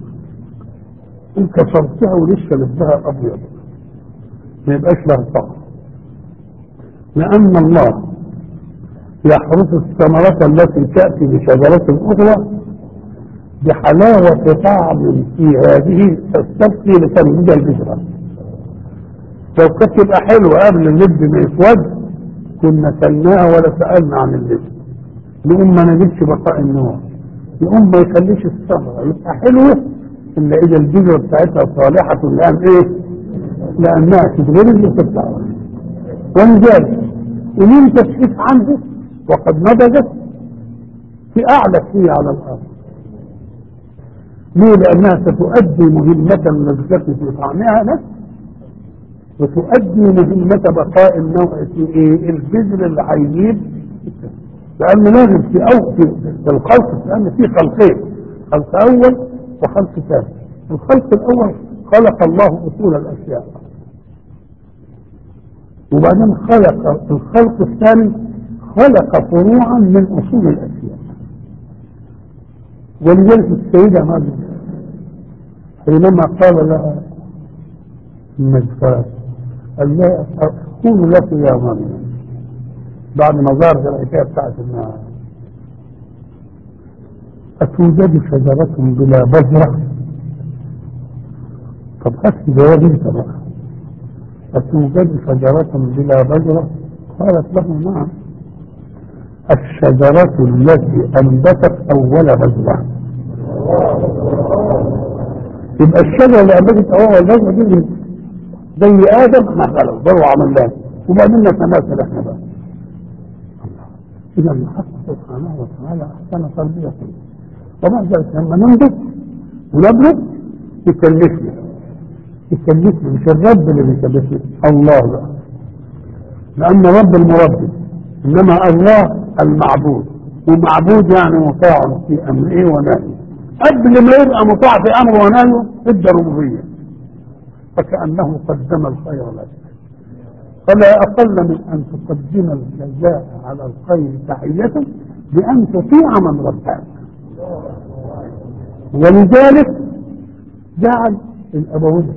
S1: وكسرتها ولسه لبها أبيض ما يبقاش لها طعم، لأن الله يحرس الثمرة التي تأتي بشجرة أخرى بحلاوة طعم في هذه تستبقي لتنبيذ البذرة. لو كانت تبقى حلوة قبل اللب ما يسود كنا كلناها ولا سألنا عن اللب، يقوم ما نجدش بقاء النوع، يقوم ما يخليش الثمرة يبقى حلوة إلا إذا البذرة بتاعتها صالحة لأن إيه؟ لأنها تتغير اللي تطلع. ولذلك إن أنت تشوف عنده وقد نضجت في أعلى فيه على الأرض. ليه؟ لأنها ستؤدي مهمة اللذة في طعمها لك، وتؤدي مهمة بقاء النوع في إيه؟ البذر اللي هيجيب، لأن لازم في الخلق، لأن في خلقين، خلق أول وخلق ثاني. الخلق الأول خلق الله أصول الأشياء، وبعدين خلق الخلق الثاني، خلق فروعا من اصول الاشياء. ولذلك السيدة مريم حينما قال لها النجفات قال لها أقول لك يا مريم بعد ما ظهرت الحكاية بتاعت النار، أتوجد شجرة بلا بذرة؟ طب هات جواب انت بقى، أتوجد شجرة بلا بذرة؟ قالت له نعم، الشجرة التي أنبتت أول بذرة. يبقى الشجرة اللي أنبتت أول بذرة دي زي آدم مثلا ضروا عملناه وبعدين نتماثل احنا بقى. إذا الحق سبحانه وتعالى أحسن تربيته، وبعد ذلك لما ننبت ونبلغ يكلفني مش الرب اللي بيكلفني، الله بقى، لأن رب المربي، إنما الله المعبود، ومعبود يعني مطاع في أمره ونهيه. قبل ما يبقى مطاع في أمره ونهيه ادى ربوبية، فكأنه قدم الخير لك. فلا أقل من أن تقدم الجزاء على الخير تحية بأن تطيع من ربك. ولذلك جعل الأبوين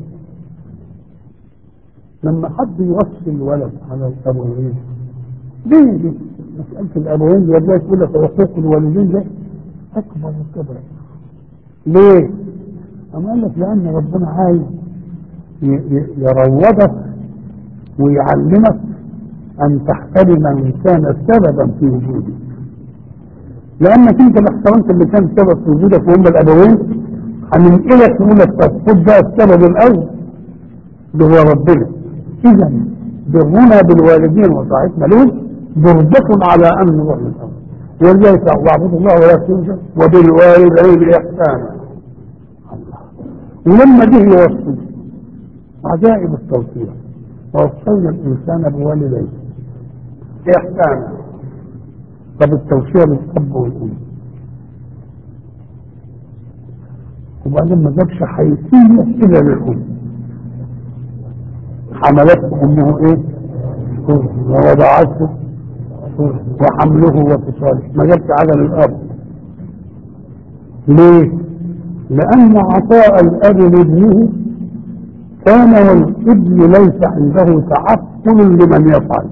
S1: لما حد يوصي الولد على الأبوين، ليه مسألة الأبوين دي يقول لك حقوق الوالدين ده أكبر وكبر. ليه؟ أما قال لك لأن ربنا عايز يروضك ويعلمك أن تحترم من كان سببا في وجودك، لأنك أنت لو احترمت اللي كان سبب في وجودك وهم الأبوين هننقلك من التفقد ده السبب الأول اللي هو ربنا. إذا برنا بالوالدين وطاعتنا لهم بربة على أن نروح للأول، ولذلك واعبدوا الله ولا تنسوا وبالوالدين إحسانا. ولما جه يوصي عجائب التوصية، ووصينا الإنسان بوالديه إحسانا. طب التوصية للأب والأم، وبعدين ما جابش حيثية إلا للأم. حملته أمه إيه؟ ووضعته وحمله وفصاله، ما جابش على للأب. ليه؟ لأن عطاء الأب لابنه كان والابن ليس عنده تعقل لمن يفعل،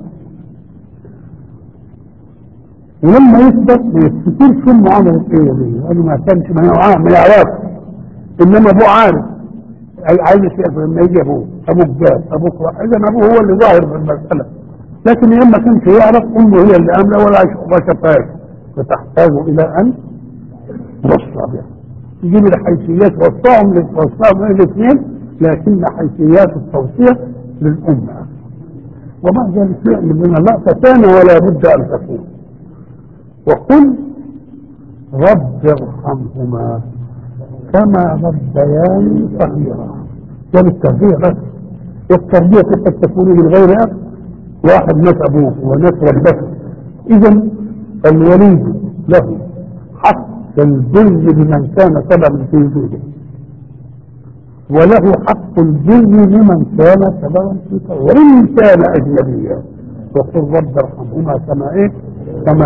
S1: ولما يثبت ما يفتكرش امه عملت ايه دي، قالوا ما كانش ما يعرفش، انما ابوه عارف عايز يشوف لما يجي ابوك جاب ابوك، اذا ابوه هو اللي ظاهر في المساله، لكن يوم ما كانش يعرف امه هي اللي امله ولا شافهاش، فتحتاج الى ان توصى بها. يجيب الحيثيات وصاهم الاثنين، لكن حيثيات التوصيه للامه. وبعد ذلك يعلم من الله فكان ولا بد ان تكون. وقل رب ارحمهما كما ربياني صغيرا. ده التربيه بس، والتربيه قد تكون من غير اب، واحد ناس ابوه وناس ربته. اذا الوليد له حق البر بمن كان سببا في وجوده، وله حق البر بمن كان سببا في كونه، وان كان اجنبيا. وقل رب ارحمهما كما ايه؟ كما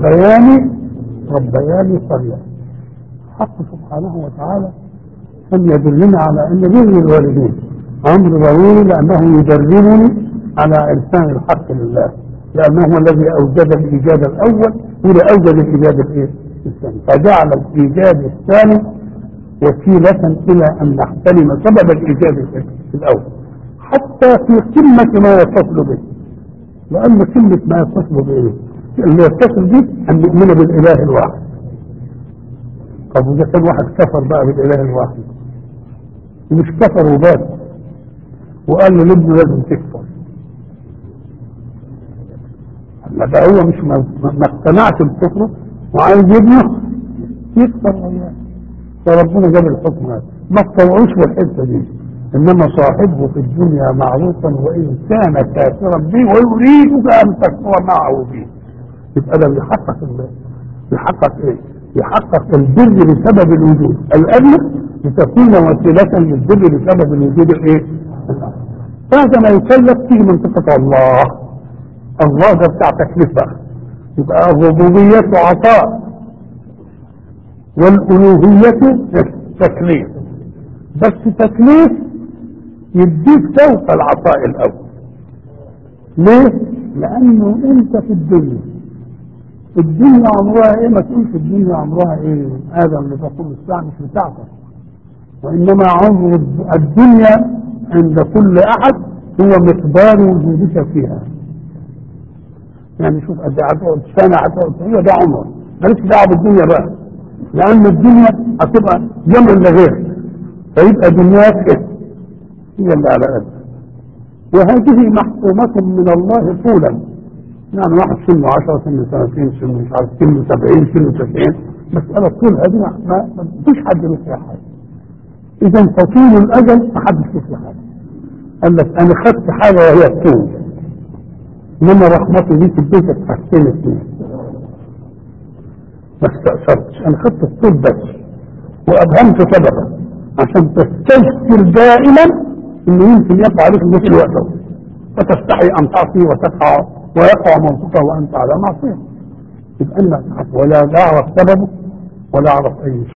S1: ربياني صغيرا. حق سبحانه وتعالى ان يدلنا على ان بر الوالدين امر ضروري، لانه يدربني على عرفان الحق لله، لانه هو الذي اوجد الايجاد الاول والذي اوجد الايجاد الايه؟ الثاني، فجعل الايجاد الثاني وسيله الى ان نحترم سبب الايجاد الاول حتى في قمه ما يتصل به، لان قمه ما يتصل به اللي يتصل به ان نؤمن بالاله الواحد. طب اذا كان واحد كفر بقى بالاله الواحد، ومش كفر وبس، وقال له لابنه لازم تكفر، ده هو مش ما اقتنعش بكفره وعايز ابنه يكفر وياه، فربنا جاب الحكم هذا. ما تطوعوش في الحته دي، انما صاحبه في الدنيا معروفا وان كان كافرا به ويريدك ان تكفر معه به. يبقى ده بيحقق ايه؟ يحقق البر بسبب الوجود الادنى لتكون وسيله للبر بسبب الوجود الايه؟ بعد ما يكلف تيجي منطقة الله. الله ده بتاع تكليف بقى، يبقى الربوبية عطاء والألوهية تكليف، بس تكليف يديك فوق العطاء الأول. ليه؟ لأنه أنت في الدنيا عمرها إيه؟ ما تقولش الدنيا عمرها إيه؟ هذا اللي تقول الساعة مش بتاعتك، وإنما عمر الدنيا عند كل أحد هو مقدار وجودك فيها. يعني شوف قد ايه هتقعد سنة، هتقعد هي ده عمر، مالكش دعوة بالدنيا بقى، لأن الدنيا هتبقى جمل لغيرك، فيبقى دنياك هي اللي على قدك. وهذه محكومة من الله طولا، يعني واحد سنه 10 سنه 30 سنه مش عارف سنه 70 سنه 90، مسألة طول هذه ما فيش حد له فيها حاجة. إذا فطول الأجل ما حدش له فيها حاجة. قال لك أنا خدت حاجة وهي الطول، إنما رحمتي دي تديك تحسنت لي ما استأثرتش، أنا خدت الطول بس وأبهمت سببا عشان تستذكر دائما إنه يمكن يقع عليك مثل وقته، وتستحي أن تعصي ويقع موقفه وأنت على معصية. يبقى أنك ولا أعرف سببه ولا أعرف أي شيء.